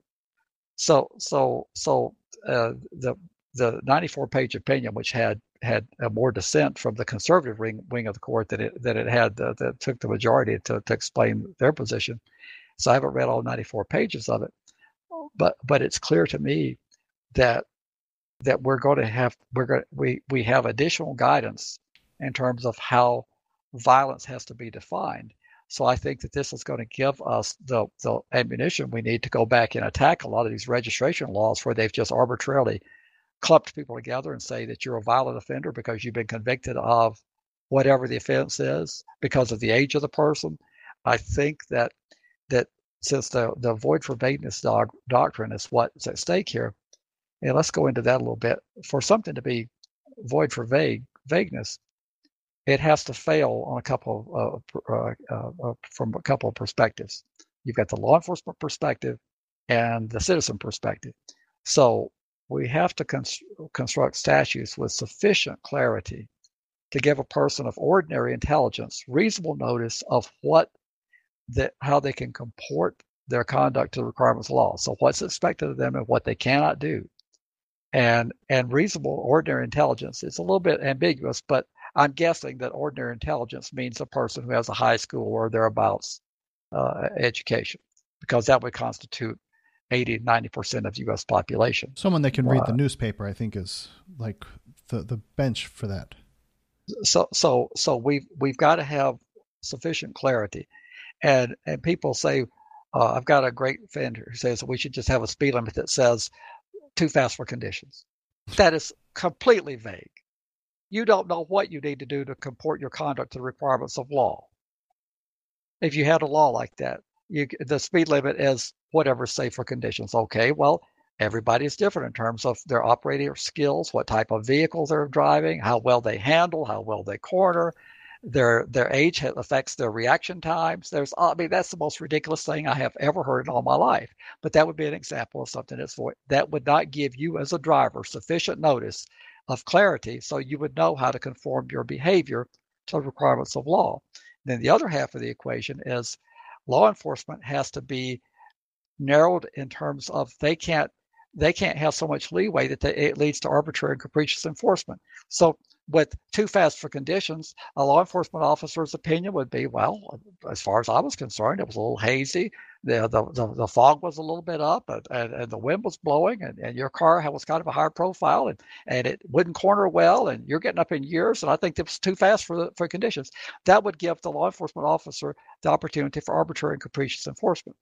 So, so, so uh, the the ninety-four page opinion, which had had a more dissent from the conservative wing, wing of the court that it that it had uh, that took the majority to to explain their position. So I haven't read all ninety-four pages of it, but but it's clear to me that that we're going to have we're going we we have additional guidance in terms of how violence has to be defined. So I think that this is going to give us the, the ammunition we need to go back and attack a lot of these registration laws where they've just arbitrarily clumped people together and say that you're a violent offender because you've been convicted of whatever the offense is because of the age of the person. I think that that since the, the void for vagueness dog, doctrine is what's at stake here, and let's go into that a little bit. For something to be void for vague vagueness, it has to fail on a couple of, uh, uh, uh, from a couple of perspectives. You've got the law enforcement perspective and the citizen perspective. So we have to cons- construct statutes with sufficient clarity to give a person of ordinary intelligence reasonable notice of what the, how they can comport their conduct to the requirements of law. So what's expected of them and what they cannot do. And and reasonable ordinary intelligence is a little bit ambiguous, but I'm guessing that ordinary intelligence means a person who has a high school or thereabouts uh, education, because that would constitute eighty, ninety percent of the U S population. Someone that can read uh, the newspaper, I think, is like the, the bench for that. So so so we've we've got to have sufficient clarity, and and people say, uh, I've got a great friend who says we should just have a speed limit that says too fast for conditions. That is completely vague. You don't know what you need to do to comport your conduct to the requirements of law. If you had a law like that, you, the speed limit is whatever safe for conditions. Okay, well, everybody is different in terms of their operating skills, what type of vehicles they're driving, how well they handle, how well they corner. Their their age affects their reaction times. There's, I mean, that's the most ridiculous thing I have ever heard in all my life. But that would be an example of something that's void. That would not give you as a driver sufficient notice of clarity so you would know how to conform your behavior to the requirements of law. And then the other half of the equation is law enforcement has to be narrowed in terms of they can't they can't have so much leeway that they, it leads to arbitrary and capricious enforcement. So with too fast for conditions, a law enforcement officer's opinion would be, well, as far as I was concerned, it was a little hazy. The the, the, the fog was a little bit up, and, and, and the wind was blowing, and, and your car was kind of a higher profile, and, and it wouldn't corner well, and you're getting up in years, and I think it was too fast for the, for conditions. That would give the law enforcement officer the opportunity for arbitrary and capricious enforcement.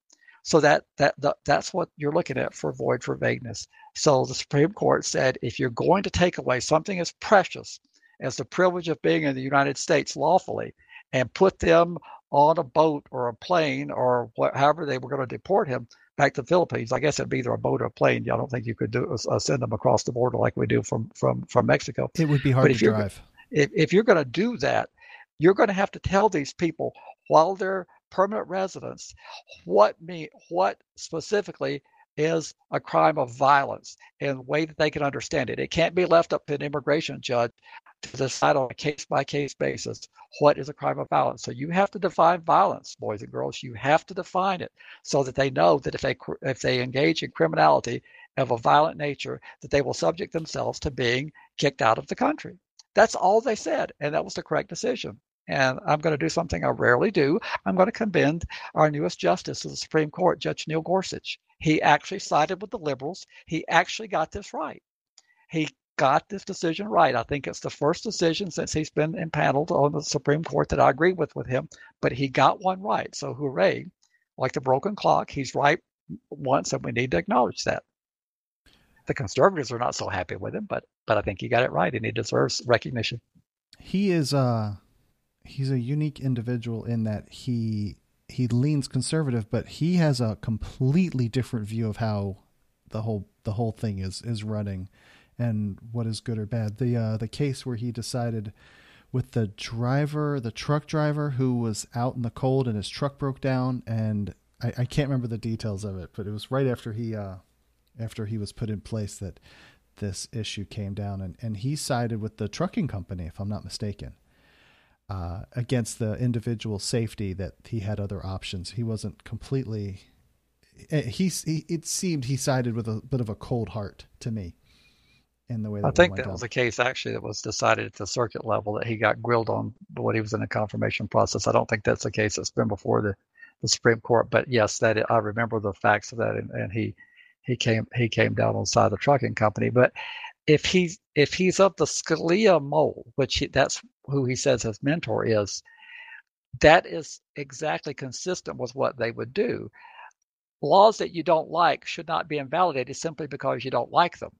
So that, that that that's what you're looking at for void for vagueness. So the Supreme Court said if you're going to take away something as precious as the privilege of being in the United States lawfully and put them on a boat or a plane or what, however they were going to deport him back to the Philippines, I guess it'd be either a boat or a plane. I don't think you could do uh, send them across the border like we do from from from Mexico. It would be hard to drive. If if you're going to do that, you're going to have to tell these people while they're permanent residents what me what specifically is a crime of violence in a way that they can understand it. It can't be left up to an immigration judge to decide on a case-by-case basis what is a crime of violence. So you have to define violence, boys and girls. You have to define it so that they know that if they if they engage in criminality of a violent nature, that they will subject themselves to being kicked out of the country. That's all they said, and that was the correct decision. And I'm going to do something I rarely do. I'm going to commend our newest justice of the Supreme Court, Judge Neil Gorsuch. He actually sided with the liberals. He actually got this right. He got this decision right. I think it's the first decision since he's been impaneled on the Supreme Court that I agree with with him, but he got one right. So hooray. Like the broken clock, he's right once, and we need to acknowledge that. The conservatives are not so happy with him, but but I think he got it right, and he deserves recognition. He is uh he's a unique individual in that he he leans conservative, but he has a completely different view of how the whole the whole thing is is running and what is good or bad. The uh, the case where he decided with the driver, the truck driver who was out in the cold and his truck broke down, and I, I can't remember the details of it, but it was right after he uh, after he was put in place that this issue came down, and, and he sided with the trucking company, if I'm not mistaken. Uh, against the individual safety, that he had other options. He wasn't completely, he, he it seemed he sided with a bit of a cold heart to me in the way that I think that down. was a case actually that was decided at the circuit level that he got grilled on when he was in the confirmation process. I don't think that's a case that's been before the, the Supreme Court, but yes, that I remember the facts of that, and, and he he came he came down on the side of the trucking company. But if he's if he's of the Scalia mold, which he, that's who he says his mentor is, that is exactly consistent with what they would do. Laws that you don't like should not be invalidated simply because you don't like them.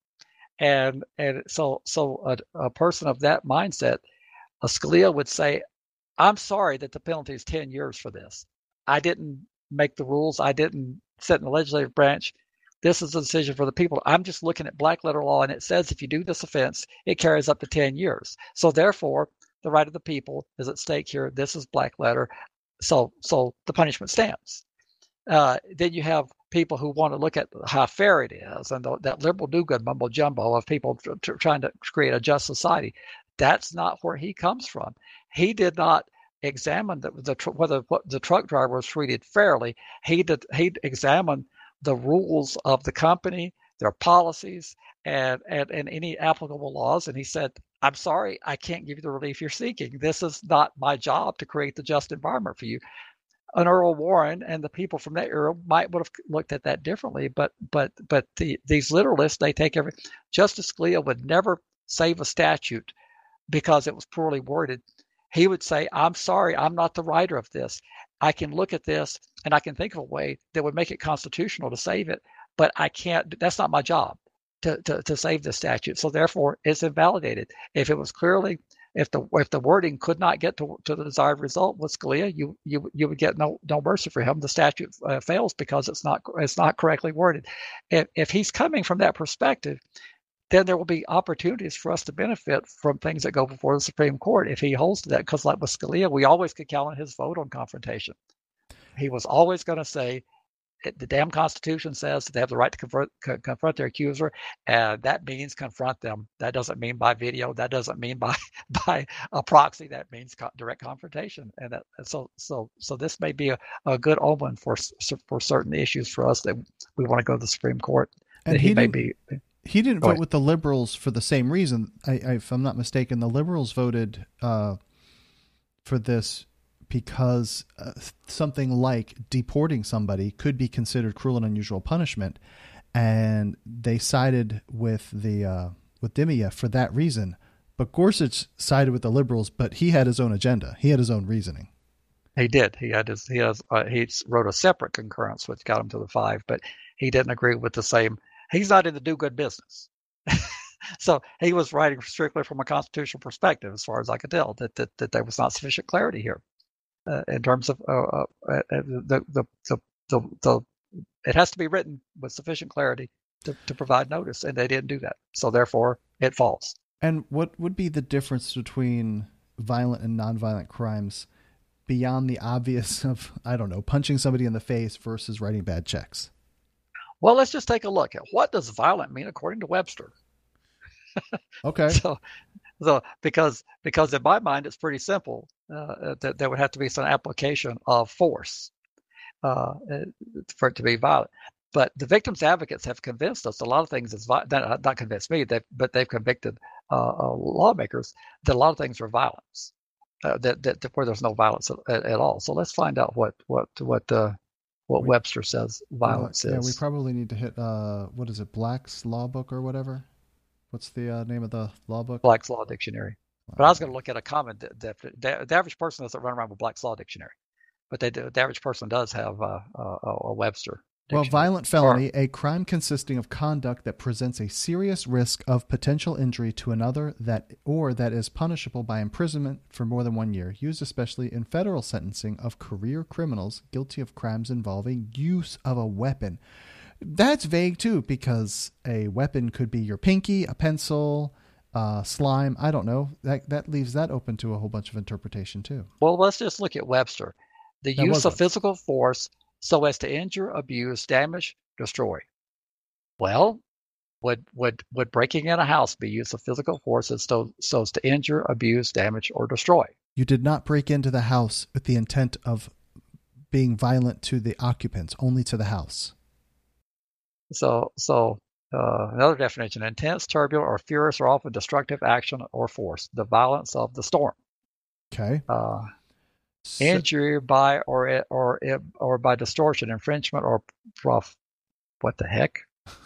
And and so so a, a person of that mindset, a Scalia would say, I'm sorry that the penalty is ten years for this. I didn't make the rules. I didn't sit in the legislative branch. This is a decision for the people. I'm just looking at black letter law, and it says if you do this offense, it carries up to ten years. So therefore, the right of the people is at stake here. This is black letter. So so the punishment stands. Uh, then you have people who want to look at how fair it is, and the, that liberal do-good mumbo jumbo of people tr- tr- trying to create a just society. That's not where he comes from. He did not examine the, the tr- whether what the truck driver was treated fairly. He did. He examined the rules of the company, their policies, and, and, and any applicable laws. And he said, I'm sorry, I can't give you the relief you're seeking. This is not my job to create the just environment for you. An Earl Warren and the people from that era might would have looked at that differently, but but but the, these literalists, they take every. Justice Scalia would never save a statute because it was poorly worded. He would say, I'm sorry, I'm not the writer of this. I can look at this and I can think of a way that would make it constitutional to save it, but I can't. That's not my job to, to, to save the statute. So therefore, it's invalidated. If it was clearly, if the if the wording could not get to, to the desired result with Scalia, you you you would get no no mercy for him. The statute uh, fails because it's not it's not correctly worded. If if he's coming from that perspective, then there will be opportunities for us to benefit from things that go before the Supreme Court if he holds to that. Because like with Scalia, we always could count on his vote on confrontation. He was always going to say, the damn Constitution says that they have the right to confront, co- confront their accuser, and that means confront them. That doesn't mean by video. That doesn't mean by by a proxy. That means co- direct confrontation. And that, so so so this may be a, a good omen for for certain issues for us that we want to go to the Supreme Court. And he, he may didn't, be. He didn't Go vote ahead. with the liberals for the same reason. I, I, if I'm not mistaken, the liberals voted uh, for this because uh, something like deporting somebody could be considered cruel and unusual punishment, and they sided with the uh, with Dimia for that reason. But Gorsuch sided with the liberals, but he had his own agenda. He had his own reasoning. He did. He had his, he has, uh, he wrote a separate concurrence, which got him to the five, but he didn't agree with the same. He's not in the do-good business. So he was writing strictly from a constitutional perspective, as far as I could tell, that that, that there was not sufficient clarity here uh, in terms of uh, uh, uh, the, the, the, the, the, it has to be written with sufficient clarity to, to provide notice, and they didn't do that. So therefore, it falls. And what would be the difference between violent and nonviolent crimes beyond the obvious of, I don't know, punching somebody in the face versus writing bad checks? Well, let's just take a look at what does violent mean according to Webster. Okay. So, so because because in my mind it's pretty simple. Uh, that there would have to be some application of force uh, for it to be violent. But the victims' advocates have convinced us a lot of things is vi- not convinced me, they, but they've convicted uh, uh, lawmakers that a lot of things are violence. Uh, that, that, that where there's no violence at, at all. So let's find out what what what uh, what we, Webster says violence well, is. Yeah, we probably need to hit uh, what is it, Black's Law Book or whatever. What's the uh, name of the law book? Black's Law Dictionary. But I was going to look at a common. The, the, the average person doesn't run around with Black's Law Dictionary, but they do, the average person does have uh, a, a Webster. Well, violent felony, a crime consisting of conduct that presents a serious risk of potential injury to another that or that is punishable by imprisonment for more than one year, used especially in federal sentencing of career criminals guilty of crimes involving use of a weapon. That's vague too, because a weapon could be your pinky, a pencil, uh, slime. I don't know. That that leaves that open to a whole bunch of interpretation too. Well, let's just look at Webster. The that use of it. physical force so as to injure, abuse, damage, destroy. Well, would would would breaking in a house be use of physical force so, so as to injure, abuse, damage, or destroy? You did not break into the house with the intent of being violent to the occupants, only to the house. So, so uh, another definition: intense, turbulent, or furious, or often destructive action or force. The violence of the storm. Okay. Uh, So, injury by or or or by distortion, infringement, or prof. What the heck?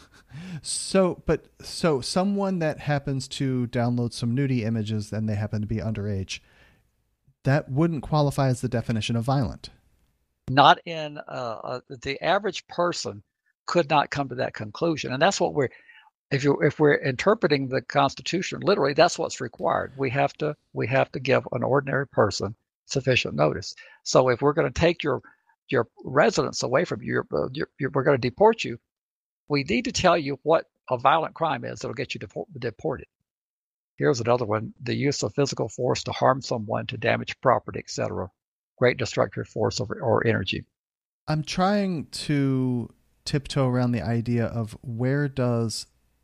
So, but so someone that happens to download some nudie images and they happen to be underage, that wouldn't qualify as the definition of violent. Not in uh, uh, the average person could not come to that conclusion, and that's what we're. If you if we're interpreting the Constitution literally, that's what's required. We have to we have to give an ordinary person sufficient notice. So if we're going to take your your residence away from you, you're, you're, you're, we're going to deport you. We need to tell you what a violent crime is that'll get you deported. Here's another one: the use of physical force to harm someone, to damage property, et cetera. Great destructive force or, or energy. I'm trying to tiptoe around the idea of where does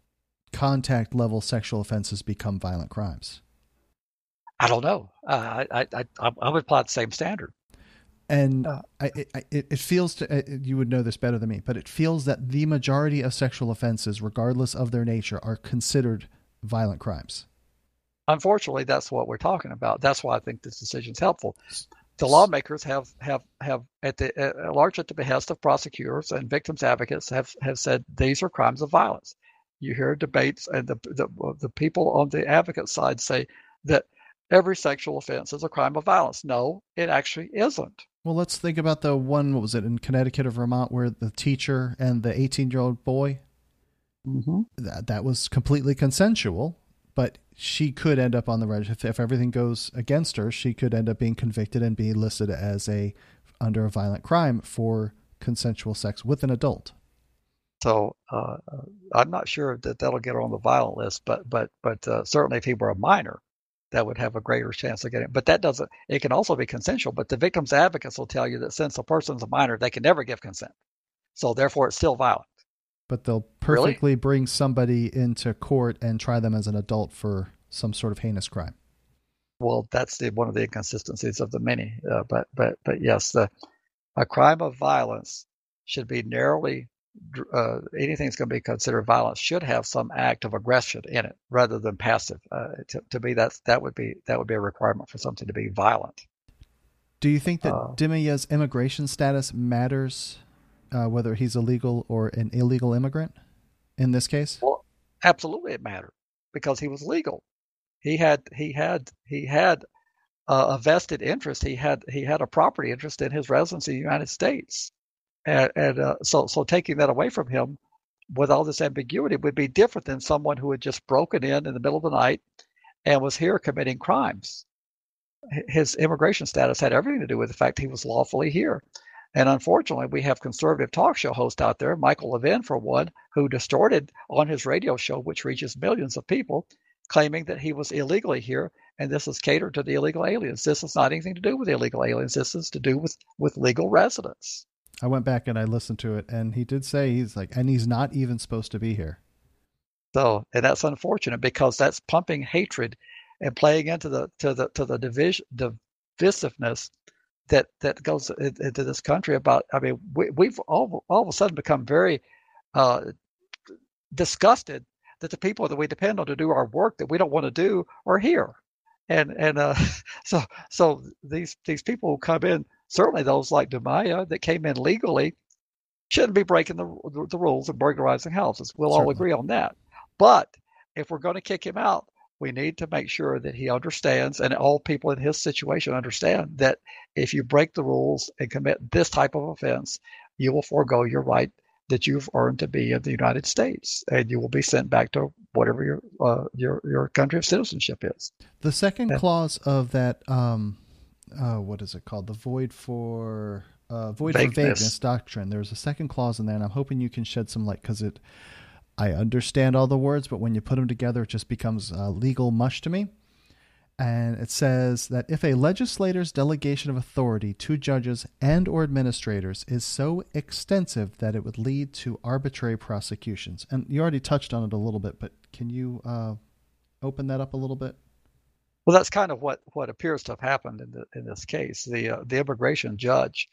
contact level sexual offenses become violent crimes? I don't know. Uh, I, I I I would apply the same standard. And uh, I, it, it feels to uh, you would know this better than me, but it feels that the majority of sexual offenses, regardless of their nature, are considered violent crimes. Unfortunately, that's what we're talking about. That's why I think this decision is helpful. The lawmakers have have have at the uh, largely at the behest of prosecutors and victims advocates have have said these are crimes of violence. You hear debates, and the the, the people on the advocate side say that every sexual offense is a crime of violence. No, it actually isn't. Well, let's think about the one, what was it, in Connecticut or Vermont, where the teacher and the eighteen-year-old boy, mm-hmm. that, that was completely consensual, but she could end up on the register. If, if everything goes against her, she could end up being convicted and be listed as a under a violent crime for consensual sex with an adult. So uh, I'm not sure that that'll get her on the violent list, but but but uh, certainly if he were a minor, that would have a greater chance of getting it. But that doesn't, it can also be consensual, but the victims advocates will tell you that since a person's a minor, they can never give consent. So therefore it's still violent. But they'll perfectly really? bring somebody into court and try them as an adult for some sort of heinous crime. Well, that's the, one of the inconsistencies of the many. Uh, but, but, but yes, the, a crime of violence should be narrowly Uh, anything that's going to be considered violence should have some act of aggression in it rather than passive. Uh, to, to me, that's that would be that would be a requirement for something to be violent. Do you think that uh, Dimiya's immigration status matters, uh, whether he's a legal or an illegal immigrant in this case? Well, absolutely, it mattered because he was legal. He had he had he had uh, a vested interest. He had he had a property interest in his residence in the United States, and, and uh, so so taking that away from him with all this ambiguity would be different than someone who had just broken in in the middle of the night and was here committing crimes. His immigration status had everything to do with the fact he was lawfully here. And unfortunately, we have conservative talk show hosts out there, Michael Levin, for one, who distorted on his radio show, which reaches millions of people, claiming that he was illegally here, and this is catered to the illegal aliens. This has not anything to do with illegal aliens. This is to do with, with legal residents. I went back and I listened to it, and he did say he's like, and he's not even supposed to be here. So, and that's unfortunate because that's pumping hatred and playing into the to the to the division divisiveness that that goes into this country. About, I mean, we, we've all all of a sudden become very uh, disgusted that the people that we depend on to do our work that we don't want to do are here, and and uh, so so these these people who come in, certainly those like DiMaia that came in legally, shouldn't be breaking the the rules and burglarizing houses. We'll certainly all agree on that. But if we're going to kick him out, we need to make sure that he understands, and all people in his situation understand, that if you break the rules and commit this type of offense, you will forego your right that you've earned to be in the United States, and you will be sent back to whatever your uh, your your country of citizenship is. The second and, clause of that, um, uh, what is it called? The void for uh, void vagueness. for vagueness doctrine. There's a second clause in there, and I'm hoping you can shed some light, because it. I understand all the words, but when you put them together, it just becomes uh, legal mush to me. And it says that if a legislator's delegation of authority to judges and or administrators is so extensive that it would lead to arbitrary prosecutions. And you already touched on it a little bit, but can you uh, open that up a little bit? Well, that's kind of what, what appears to have happened in the, in this case. The uh, the immigration judge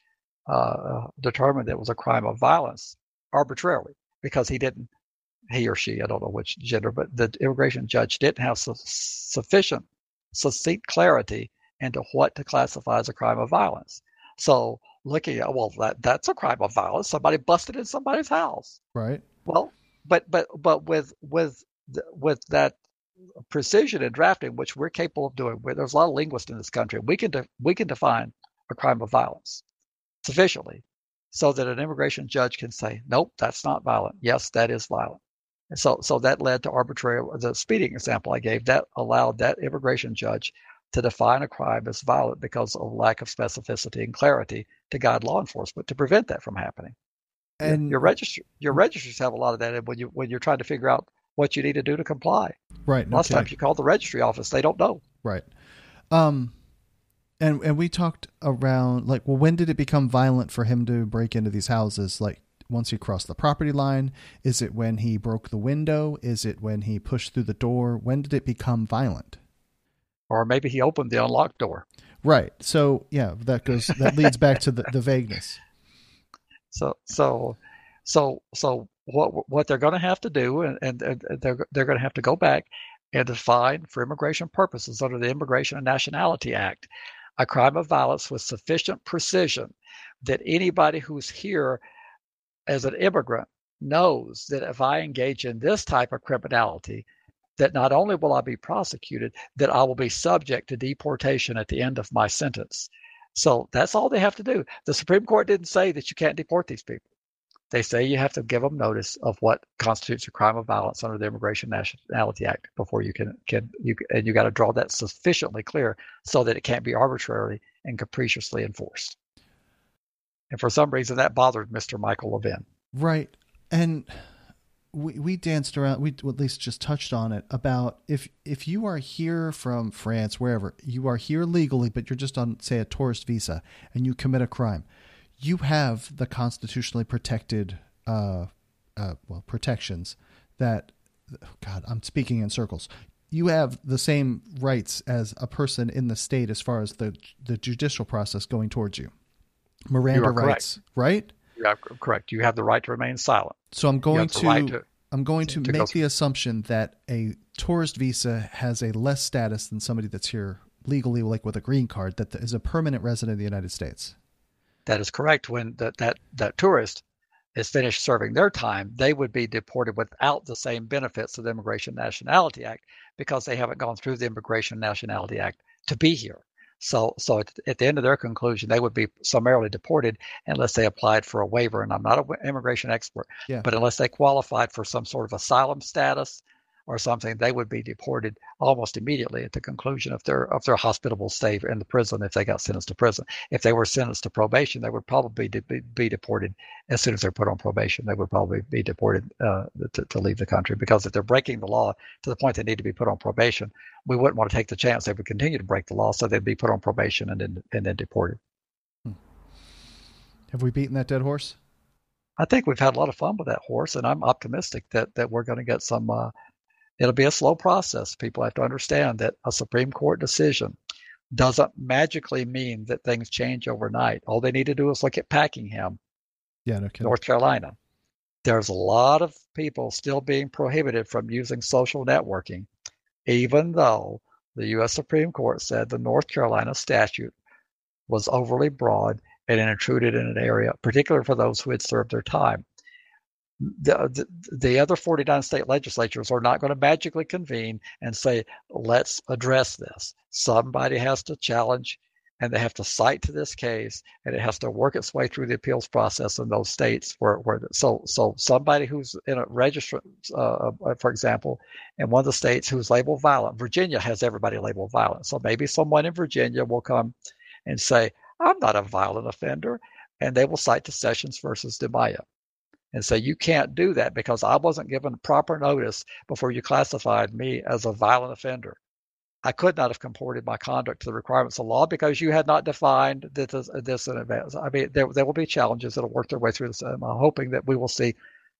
uh, determined it was a crime of violence arbitrarily because he didn't. He or she, I don't know which gender, but the immigration judge didn't have su- sufficient, succinct clarity into what to classify as a crime of violence. So looking at, well, that that's a crime of violence. Somebody busted in somebody's house. Right. Well, but but but with with with that precision in drafting, which we're capable of doing, where there's a lot of linguists in this country, we can de- we can define a crime of violence sufficiently so that an immigration judge can say, nope, that's not violent. Yes, that is violent. So, so that led to arbitrary, the speeding example I gave, that allowed that immigration judge to define a crime as violent because of lack of specificity and clarity to guide law enforcement to prevent that from happening. And your, your registry, your registries have a lot of that. And when you when you're trying to figure out what you need to do to comply, right? No Lots of times you call the registry office, they don't know. Right. Um, and and we talked around like, well, when did it become violent for him to break into these houses? Like, once he crossed the property line? Is it when he broke the window? Is it when he pushed through the door? When did it become violent? Or maybe he opened the unlocked door. Right. So yeah, that goes, that leads back to the, the vagueness. So, so, so, so what, what they're going to have to do, and, and they're, they're going to have to go back and define for immigration purposes under the Immigration and Nationality Act, a crime of violence with sufficient precision that anybody who's here as an immigrant knows that if I engage in this type of criminality, that not only will I be prosecuted, that I will be subject to deportation at the end of my sentence. So that's all they have to do. The Supreme Court didn't say that you can't deport these people. They say you have to give them notice of what constitutes a crime of violence under the Immigration and Nationality Act before you can, can you, and you got to draw that sufficiently clear so that it can't be arbitrarily and capriciously enforced. And for some reason, that bothered Mister Michael Levin. Right. And we we danced around, we at least just touched on it, about if if you are here from France, wherever, you are here legally, but you're just on, say, a tourist visa, and you commit a crime, you have the constitutionally protected, uh, uh, well, protections that, God, I'm speaking in circles. You have the same rights as a person in the state as far as the the judicial process going towards you. Miranda rights, right? You are correct. You have the right to remain silent. So I'm going to, right to I'm going to, to make go. the assumption that a tourist visa has a less status than somebody that's here legally, like with a green card, that is a permanent resident of the United States. That is correct. When that that that tourist is finished serving their time, they would be deported without the same benefits of the Immigration and Nationality Act because they haven't gone through the Immigration and Nationality Act to be here. So, so at, at the end of their conclusion, they would be summarily deported unless they applied for a waiver. And I'm not an immigration expert, Yeah. but unless they qualified for some sort of asylum status or something, they would be deported almost immediately at the conclusion of their of their hospitable stay in the prison if they got sentenced to prison. If they were sentenced to probation, they would probably be, be deported as soon as they're put on probation. They would probably be deported uh, to, to leave the country, because if they're breaking the law to the point they need to be put on probation, we wouldn't want to take the chance they would continue to break the law, so they'd be put on probation and then and then deported. Hmm. Have we beaten that dead horse? I think we've had a lot of fun with that horse, and I'm optimistic that that we're going to get some. Uh, it'll be a slow process. People have to understand that a Supreme Court decision doesn't magically mean that things change overnight. All they need to do is look at Packingham, yeah, no kidding. North Carolina. There's a lot of people still being prohibited from using social networking, even though the U S Supreme Court said the North Carolina statute was overly broad and it intruded in an area, particularly for those who had served their time. The, the, the other forty-nine state legislatures are not going to magically convene and say, let's address this. Somebody has to challenge, and they have to cite to this case, and it has to work its way through the appeals process in those states where, where so so somebody who's in a register, uh, for example, in one of the states who's labeled violent. Virginia has everybody labeled violent. So maybe someone in Virginia will come and say, I'm not a violent offender, and they will cite to Sessions versus DiMaia and say, you can't do that because I wasn't given proper notice before you classified me as a violent offender. I could not have comported my conduct to the requirements of law because you had not defined this, this in advance. I mean, there, there will be challenges that will work their way through this. I'm hoping that we will see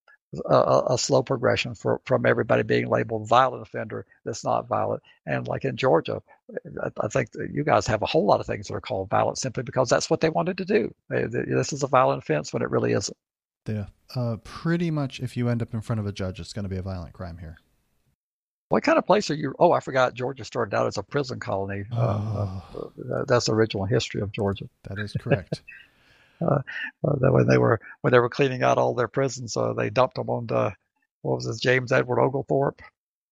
a, a slow progression for, from everybody being labeled violent offender that's not violent. And like in Georgia, I, I think that you guys have a whole lot of things that are called violent simply because that's what they wanted to do. They, they, this is a violent offense when it really isn't. Yeah, uh, pretty much if you end up in front of a judge, it's going to be a violent crime here. What kind of place are you? Oh, I forgot. Georgia started out as a prison colony. Oh. Uh, uh, that's the original history of Georgia. That is correct. uh, uh, that when they were when they were cleaning out all their prisons, uh, they dumped them on the, what was this, James Edward Oglethorpe.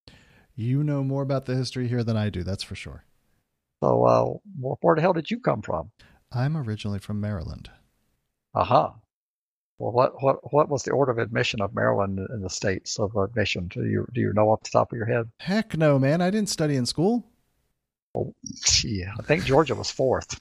You know more about the history here than I do. That's for sure. So, uh, where the hell did you come from? I'm originally from Maryland. Aha. Uh-huh. Well, what, what what was the order of admission of Maryland in the states of admission? Do you do you know off the top of your head? Heck no, man! I didn't study in school. Oh, yeah, I think Georgia was fourth.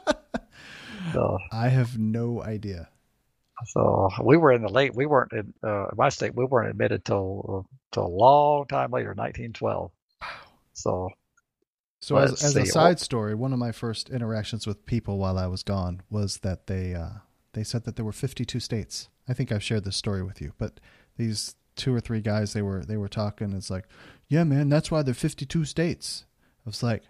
so, I have no idea. So we were in the late. We weren't in uh, my state. We weren't admitted till till a long time later, nineteen twelve. So, so as as a side story, one of my first interactions with people while I was gone was that they. Uh, They said that there were fifty-two states. I think I've shared this story with you, but these two or three guys, they were they were talking. It's like, yeah, man, that's why there are fifty-two states. I was like,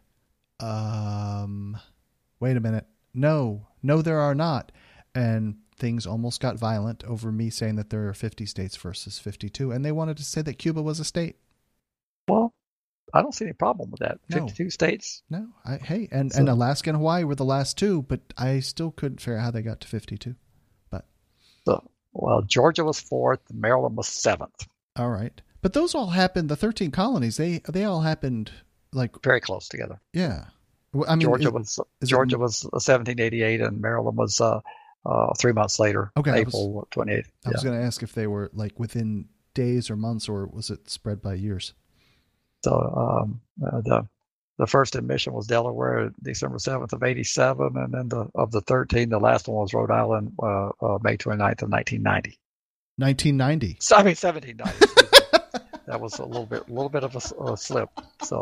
um, wait a minute. No, no, there are not. And things almost got violent over me saying that there are fifty states versus fifty-two. And they wanted to say that Cuba was a state. Well, I don't see any problem with that. No. fifty-two states. No. I, hey, and, so, and Alaska and Hawaii were the last two, but I still couldn't figure out how they got to fifty-two. But so, well, Georgia was fourth, Maryland was seventh. All right. But those all happened, the thirteen colonies, they they all happened like very close together. Yeah. Well, I mean, Georgia is, was is Georgia it, was seventeen eighty-eight and Maryland was uh, uh, three months later, okay, April twenty-eighth. I yeah. was going to ask if they were like within days or months, or was it spread by years? So um, uh, the the first admission was Delaware, December seventh of eighty-seven, and then the of the thirteen, the last one was Rhode Island, uh, uh, May twenty-ninth of nineteen ninety. nineteen ninety. So, I mean seventeen ninety. That was a little bit, a little bit of a, a slip. So,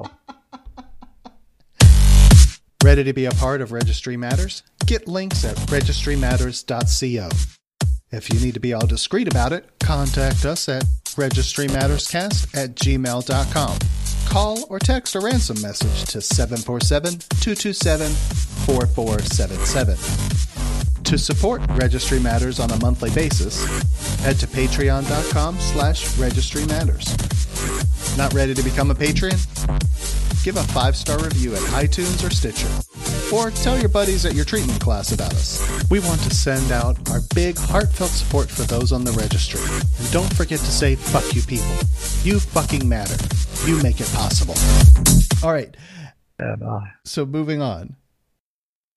ready to be a part of Registry Matters? Get links at registry matters dot co. If you need to be all discreet about it, contact us at registry matters cast at gmail dot com. Call or text a ransom message to seven four seven, two two seven, four four seven seven. To support Registry Matters on a monthly basis, head to patreon dot com slash registry matters. Not ready to become a patron? Give a five-star review at iTunes or Stitcher. Or tell your buddies at your treatment class about us. We want to send out our big, heartfelt support for those on the registry. And don't forget to say, fuck you people. You fucking matter. You make it possible. All right. And, uh, so moving on.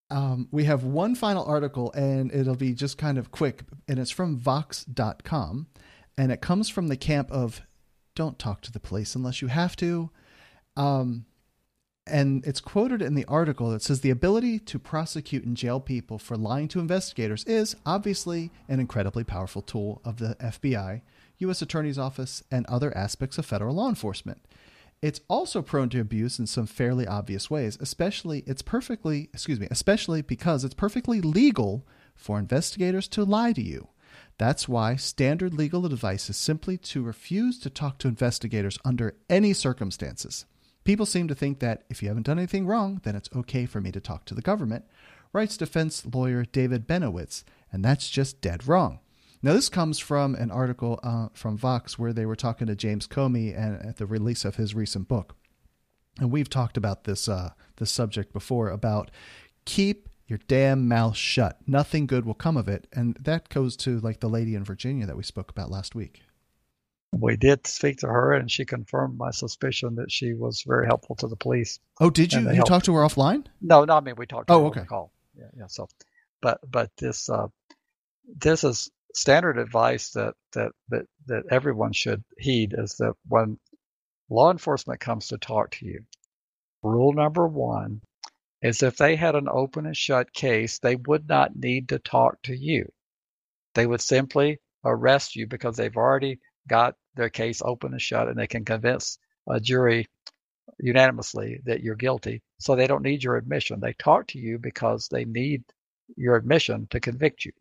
Um, we have one final article, and it'll be just kind of quick, and it's from Vox dot com, and it comes from the camp of don't talk to the police unless you have to. Um, and it's quoted in the article. It says the ability to prosecute and jail people for lying to investigators is obviously an incredibly powerful tool of the F B I, U S Attorney's Office, and other aspects of federal law enforcement. It's also prone to abuse in some fairly obvious ways, especially it's perfectly, excuse me, especially because it's perfectly legal for investigators to lie to you. That's why standard legal advice is simply to refuse to talk to investigators under any circumstances. People seem to think that if you haven't done anything wrong, then it's okay for me to talk to the government, writes defense lawyer David Benowitz, and that's just dead wrong. Now, this comes from an article uh, from Vox where they were talking to James Comey and at the release of his recent book. And we've talked about this uh, this subject before about keep your damn mouth shut. Nothing good will come of it. And that goes to like the lady in Virginia that we spoke about last week. We did speak to her, and she confirmed my suspicion that she was very helpful to the police. Oh, did you? You talked to her offline? No, no, I mean, we talked to oh, her okay. on the call. Yeah, yeah. So, but but this uh, this is standard advice that, that that that everyone should heed is that when law enforcement comes to talk to you, rule number one is if they had an open and shut case, they would not need to talk to you. They would simply arrest you because they've already got their case open and shut, and they can convince a jury unanimously that you're guilty. So they don't need your admission. They talk to you because they need your admission to convict you.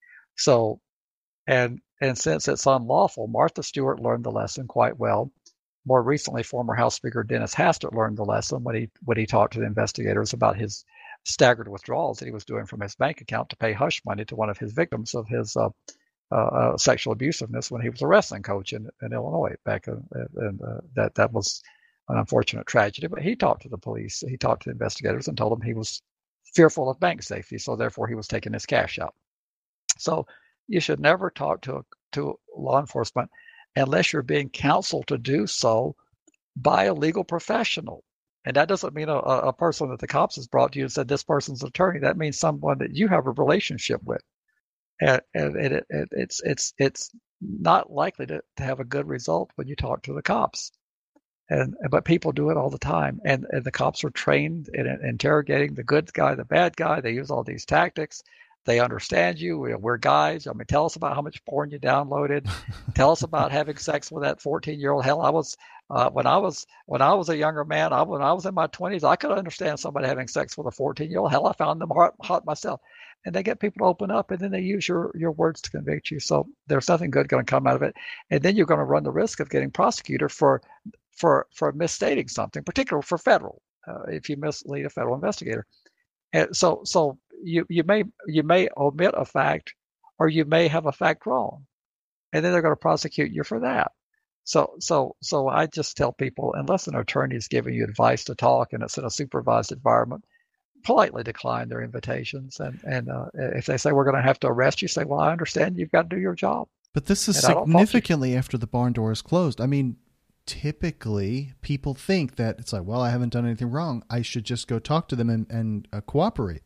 So And and since it's unlawful, Martha Stewart learned the lesson quite well. More recently, former House Speaker Dennis Hastert learned the lesson when he when he talked to the investigators about his staggered withdrawals that he was doing from his bank account to pay hush money to one of his victims of his uh, uh, uh, sexual abusiveness when he was a wrestling coach in, in Illinois back in, in uh, that that was an unfortunate tragedy. But he talked to the police, he talked to the investigators, and told them he was fearful of bank safety, so therefore he was taking his cash out. So you should never talk to a, to law enforcement unless you're being counseled to do so by a legal professional. And that doesn't mean a, a person that the cops has brought to you and said this person's attorney. That means someone that you have a relationship with. And, and it, it, it's it's it's not likely to, to have a good result when you talk to the cops. And but people do it all the time. And, and the cops are trained in, in interrogating the good guy, the bad guy. They use all these tactics. They understand you. We're, we're guys. I mean, tell us about how much porn you downloaded. Tell us about having sex with that fourteen-year-old. Hell, I was uh, when I was when I was a younger man. I, when I was in my twenties, I could understand somebody having sex with a fourteen-year-old. Hell, I found them hot, hot myself. And they get people to open up, and then they use your your words to convict you. So there's nothing good going to come out of it. And then you're going to run the risk of getting prosecuted for for for misstating something, particularly for federal. Uh, if you mislead a federal investigator. And so so you you may you may omit a fact, or you may have a fact wrong, and then they're going to prosecute you for that. So so so I just tell people, unless an attorney is giving you advice to talk and it's in a supervised environment, politely decline their invitations. And and uh, if they say we're going to have to arrest you, say, well, I understand you've got to do your job. But this is significantly after the barn door is closed. I mean, typically people think that it's like, well, I haven't done anything wrong, I should just go talk to them and, and uh, cooperate.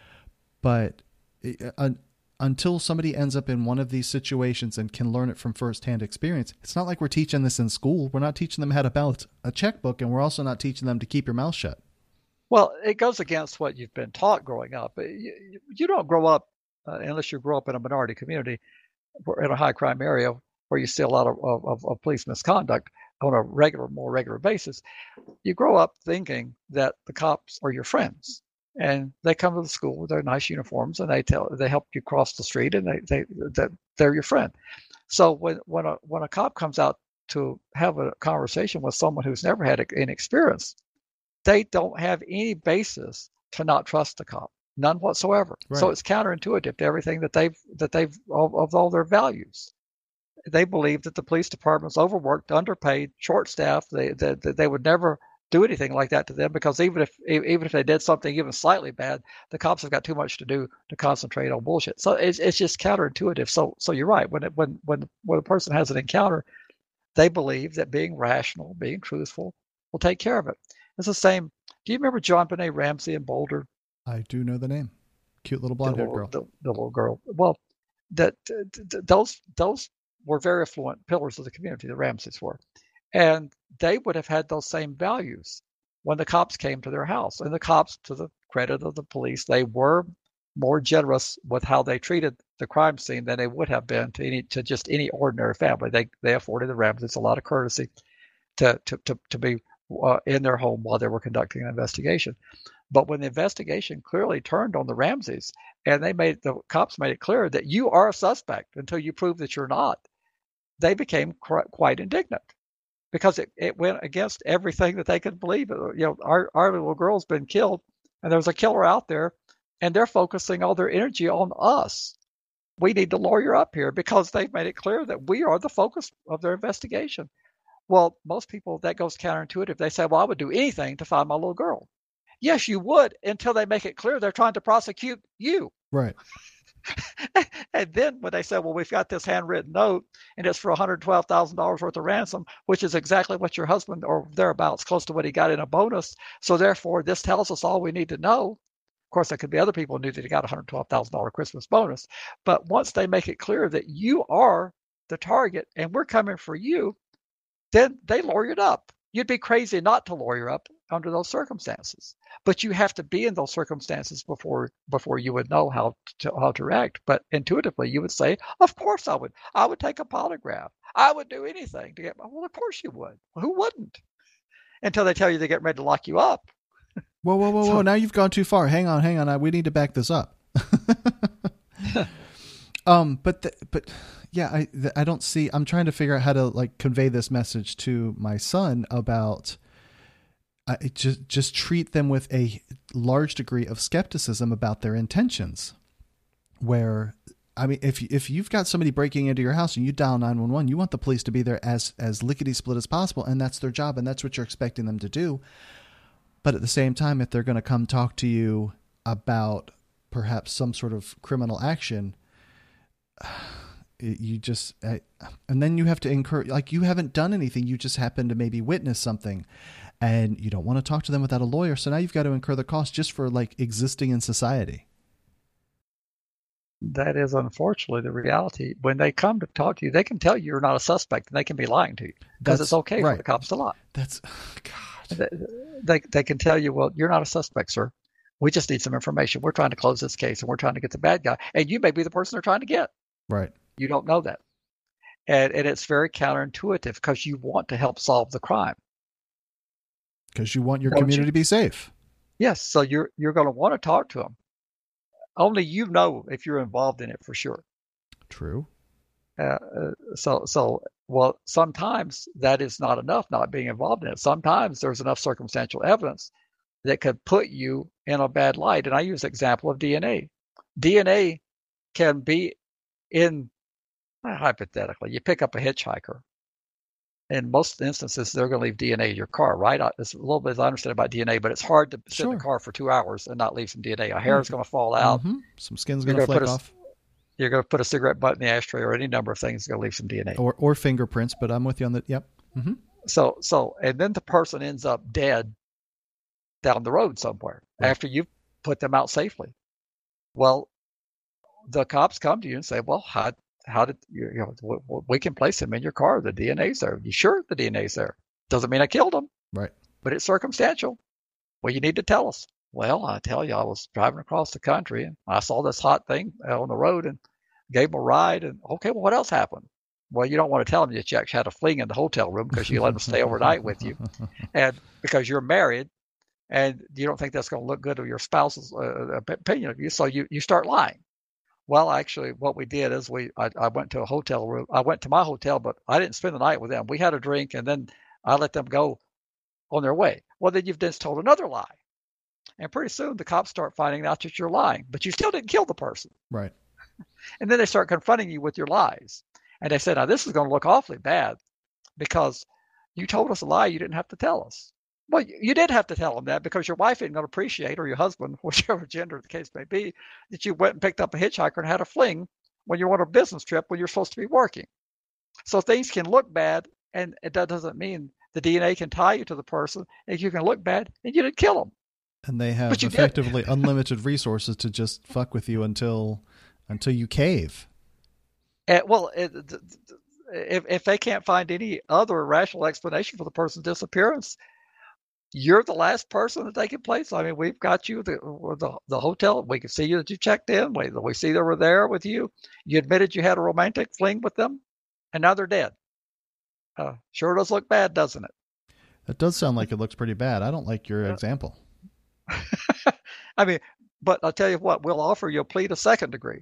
But uh, until somebody ends up in one of these situations and can learn it from firsthand experience, it's not like we're teaching this in school. We're not teaching them how to balance a checkbook, and we're also not teaching them to keep your mouth shut. Well, it goes against what you've been taught growing up. You, you don't grow up, uh, unless you grow up in a minority community or in a high crime area where you see a lot of, of, of police misconduct on a regular, more regular basis. You grow up thinking that the cops are your friends, and they come to the school with their nice uniforms, and they tell they help you cross the street, and they they that they're your friend. So when when a when a cop comes out to have a conversation with someone who's never had any experience, they don't have any basis to not trust the cop, none whatsoever. Right. So it's counterintuitive to everything that they've that they've of, of all their values. They believe that the police department's overworked, underpaid, short-staffed. They, they they would never do anything like that to them, because even if even if they did something even slightly bad, the cops have got too much to do to concentrate on bullshit. So it's it's just counterintuitive. So so you're right. When it, when when when a person has an encounter, they believe that being rational, being truthful, will take care of it. It's the same. Do you remember JonBenét Ramsey in Boulder? I do know the name. Cute little The blonde-haired little, girl. the, the little girl. Well, that th- th- those those were very affluent pillars of the community. The Ramseys were, and they would have had those same values when the cops came to their house. And the cops, to the credit of the police, they were more generous with how they treated the crime scene than they would have been to any to just any ordinary family. They they afforded the Ramseys a lot of courtesy to to to, to be uh, in their home while they were conducting an investigation. But when the investigation clearly turned on the Ramseys, and they made the cops made it clear that you are a suspect until you prove that you're not, they became qu- quite indignant because it, it went against everything that they could believe. You know, our our little girl's been killed, and there's a killer out there, and they're focusing all their energy on us. We need to lawyer up here because they've made it clear that we are the focus of their investigation. Well, most people, that goes counterintuitive. They say, well, I would do anything to find my little girl. Yes, you would, until they make it clear they're trying to prosecute you. Right. And then when they say, well, we've got this handwritten note and it's for one hundred twelve thousand dollars worth of ransom, which is exactly what your husband or thereabouts, close to what he got in a bonus. So therefore, this tells us all we need to know. Of course, there could be other people who knew that he got a one hundred twelve thousand dollars Christmas bonus. But once they make it clear that you are the target and we're coming for you, then they lawyered up. You'd be crazy not to lawyer up under those circumstances. But you have to be in those circumstances before before you would know how to how to react. But intuitively, you would say, "Of course I would. I would take a polygraph. I would do anything to get." Well, of course you would. Who wouldn't? Until they tell you they're getting ready to lock you up. Whoa, whoa, whoa, So- whoa! Now you've gone too far. Hang on, hang on. I, we need to back this up. um, but the, but yeah, I the, I don't see. I'm trying to figure out how to like convey this message to my son about. I just just treat them with a large degree of skepticism about their intentions. Where, I mean, if if you've got somebody breaking into your house and you dial nine one one, you want the police to be there as as lickety split as possible, and that's their job, and that's what you're expecting them to do. But at the same time, if they're going to come talk to you about perhaps some sort of criminal action, you just I, and then you have to incur, like, you haven't done anything, you just happen to maybe witness something. And you don't want to talk to them without a lawyer. So now you've got to incur the cost just for like existing in society. That is unfortunately the reality. When they come to talk to you, they can tell you you're not a suspect and they can be lying to you because it's okay right. for the cops to lie. That's, God. They, they, they can tell you, well, you're not a suspect, sir. We just need some information. We're trying to close this case and we're trying to get the bad guy. And you may be the person they're trying to get. Right. You don't know that. And, and it's very counterintuitive because you want to help solve the crime. Because you want your Don't community you? to be safe. Yes, so you're you're going to want to talk to them. Only you know if you're involved in it for sure. True. Uh, uh, so so well, sometimes that is not enough. Not being involved in it. Sometimes there's enough circumstantial evidence that could put you in a bad light. And I use the example of D N A. D N A can be in, hypothetically, you pick up a hitchhiker. In most instances, they're going to leave D N A in your car, right? It's a little bit as I understand about D N A, but it's hard to sit Sure. in the car for two hours and not leave some D N A. A hair is going to fall out. Mm-hmm. Some skin's You're going to gonna flake put a- off. You're going to put a cigarette butt in the ashtray or any number of things is going to leave some D N A. Or or fingerprints, but I'm with you on that. Yep. Mm-hmm. So, so, and then the person ends up dead down the road somewhere Right. after you've put them out safely. Well, the cops come to you and say, well, how, how did you, you know, w- w- we can place him in your car. The D N A's there. You sure the D N A's there? Doesn't mean I killed him, Right. but it's circumstantial. Well, you need to tell us. Well, I tell you, I was driving across the country and I saw this hot thing on the road and gave him a ride. And okay, well, what else happened? Well, you don't want to tell them that you actually had a fling in the hotel room because you let them stay overnight with you, and because you're married, and you don't think that's going to look good to your spouse's uh, opinion of you, so you you start lying. Well, actually, what we did is we I, I went to a hotel room. I went to my hotel, but I didn't spend the night with them. We had a drink, and then I let them go on their way. Well, then you've just told another lie, and pretty soon the cops start finding out that you're lying, but you still didn't kill the person. Right. And then they start confronting you with your lies. And they said, now this is going to look awfully bad because you told us a lie you didn't have to tell us. Well, you did have to tell them that because your wife isn't going to appreciate, or your husband, whichever gender the case may be, that you went and picked up a hitchhiker and had a fling when you're on a business trip when you're supposed to be working. So things can look bad, and that doesn't mean the D N A can tie you to the person, and you can look bad and you didn't kill them. And they have you effectively unlimited resources to just fuck with you until until you cave. And, well, it, if if they can't find any other rational explanation for the person's disappearance, you're the last person that they can place. I mean, we've got you the the, the hotel. We can see you that you checked in. We, we see they were there with you. You admitted you had a romantic fling with them, and now they're dead. Uh, sure does look bad, doesn't it? That does sound like it looks pretty bad. I don't like your Yeah. example. I mean, but I'll tell you what, we'll offer you a plea to second degree.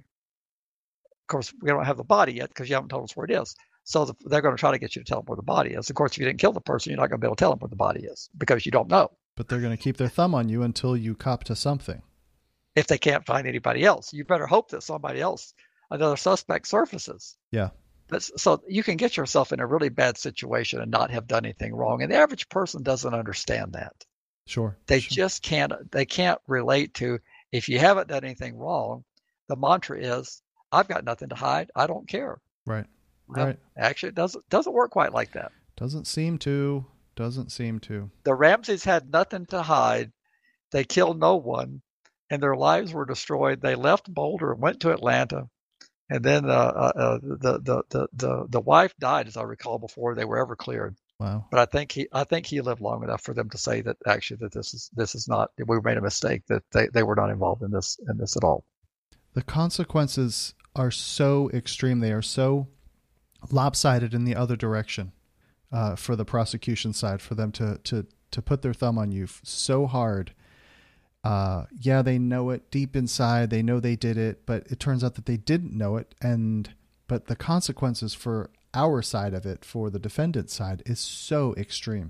Of course, we don't have the body yet because you haven't told us where it is. So the, they're going to try to get you to tell them where the body is. Of course, if you didn't kill the person, you're not going to be able to tell them where the body is because you don't know. But they're going to keep their thumb on you until you cop to something. If they can't find anybody else, you better hope that somebody else, another suspect, surfaces. Yeah. But, so you can get yourself in a really bad situation and not have done anything wrong. And the average person doesn't understand that. Sure. They sure. just can't, they can't relate to, if you haven't done anything wrong, the mantra is, I've got nothing to hide. I don't care. Right. Well, right. Actually, it doesn't, doesn't work quite like that. Doesn't seem to. Doesn't seem to. The Ramseys had nothing to hide. They killed no one, and their lives were destroyed. They left Boulder and went to Atlanta. And then uh, uh, the, the, the, the, the wife died, as I recall, before they were ever cleared. Wow. But I think he I think he lived long enough for them to say that actually that this is this is not, we made a mistake, that they, they were not involved in this in this at all. The consequences are so extreme. They are so lopsided in the other direction uh, for the prosecution side, for them to to to put their thumb on you so hard. Uh, yeah, they know it deep inside. They know they did it, but it turns out that they didn't know it. And but the consequences for our side of it, for the defendant's side, is so extreme.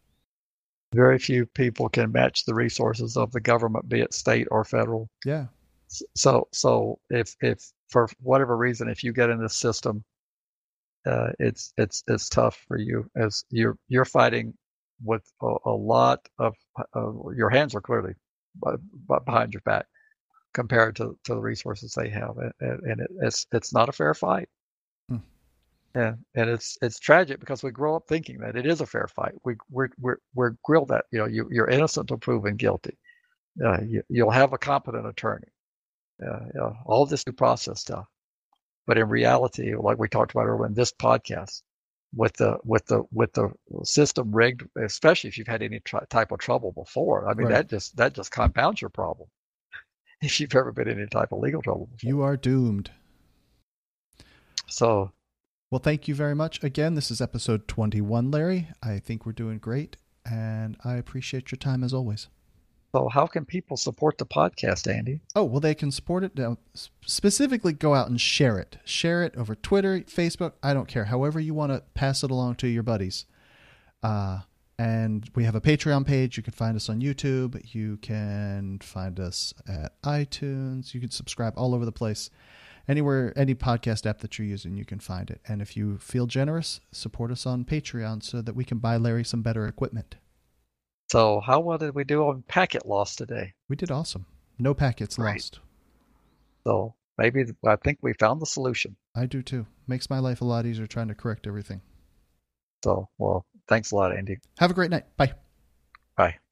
Very few people can match the resources of the government, be it state or federal. Yeah. So, so if if for whatever reason, if you get in this system, uh, it's it's it's tough for you, as you're you're fighting with a, a lot of uh, your hands are clearly behind your back compared to, to the resources they have, and, and it, it's it's not a fair fight. Hmm. And and it's it's tragic because we grow up thinking that it is a fair fight. We we're we're, we're grilled that, you know, you, you're innocent until proven guilty. Uh, you, you'll have a competent attorney. Uh, you know, all this due process stuff. But in reality, like we talked about earlier in this podcast, with the with the with the system rigged, especially if you've had any tr- type of trouble before, I mean, right. that just that just compounds your problem. If you've ever been in any type of legal trouble before, you are doomed. So. Well, thank you very much. Again, this is episode twenty-one, Larry. I think we're doing great, and I appreciate your time as always. So how can people support the podcast, Andy? Oh, well, they can support it. Now, specifically, go out and share it. Share it over Twitter, Facebook. I don't care. However you want to pass it along to your buddies. Uh, and we have a Patreon page. You can find us on YouTube. You can find us at iTunes. You can subscribe all over the place. Anywhere, any podcast app that you're using, you can find it. And if you feel generous, support us on Patreon so that we can buy Larry some better equipment. So how well did we do on packet loss today? We did awesome. No packets Great. lost. So maybe I think we found the solution. I do too. Makes my life a lot easier trying to correct everything. So, well, thanks a lot, Andy. Have a great night. Bye. Bye.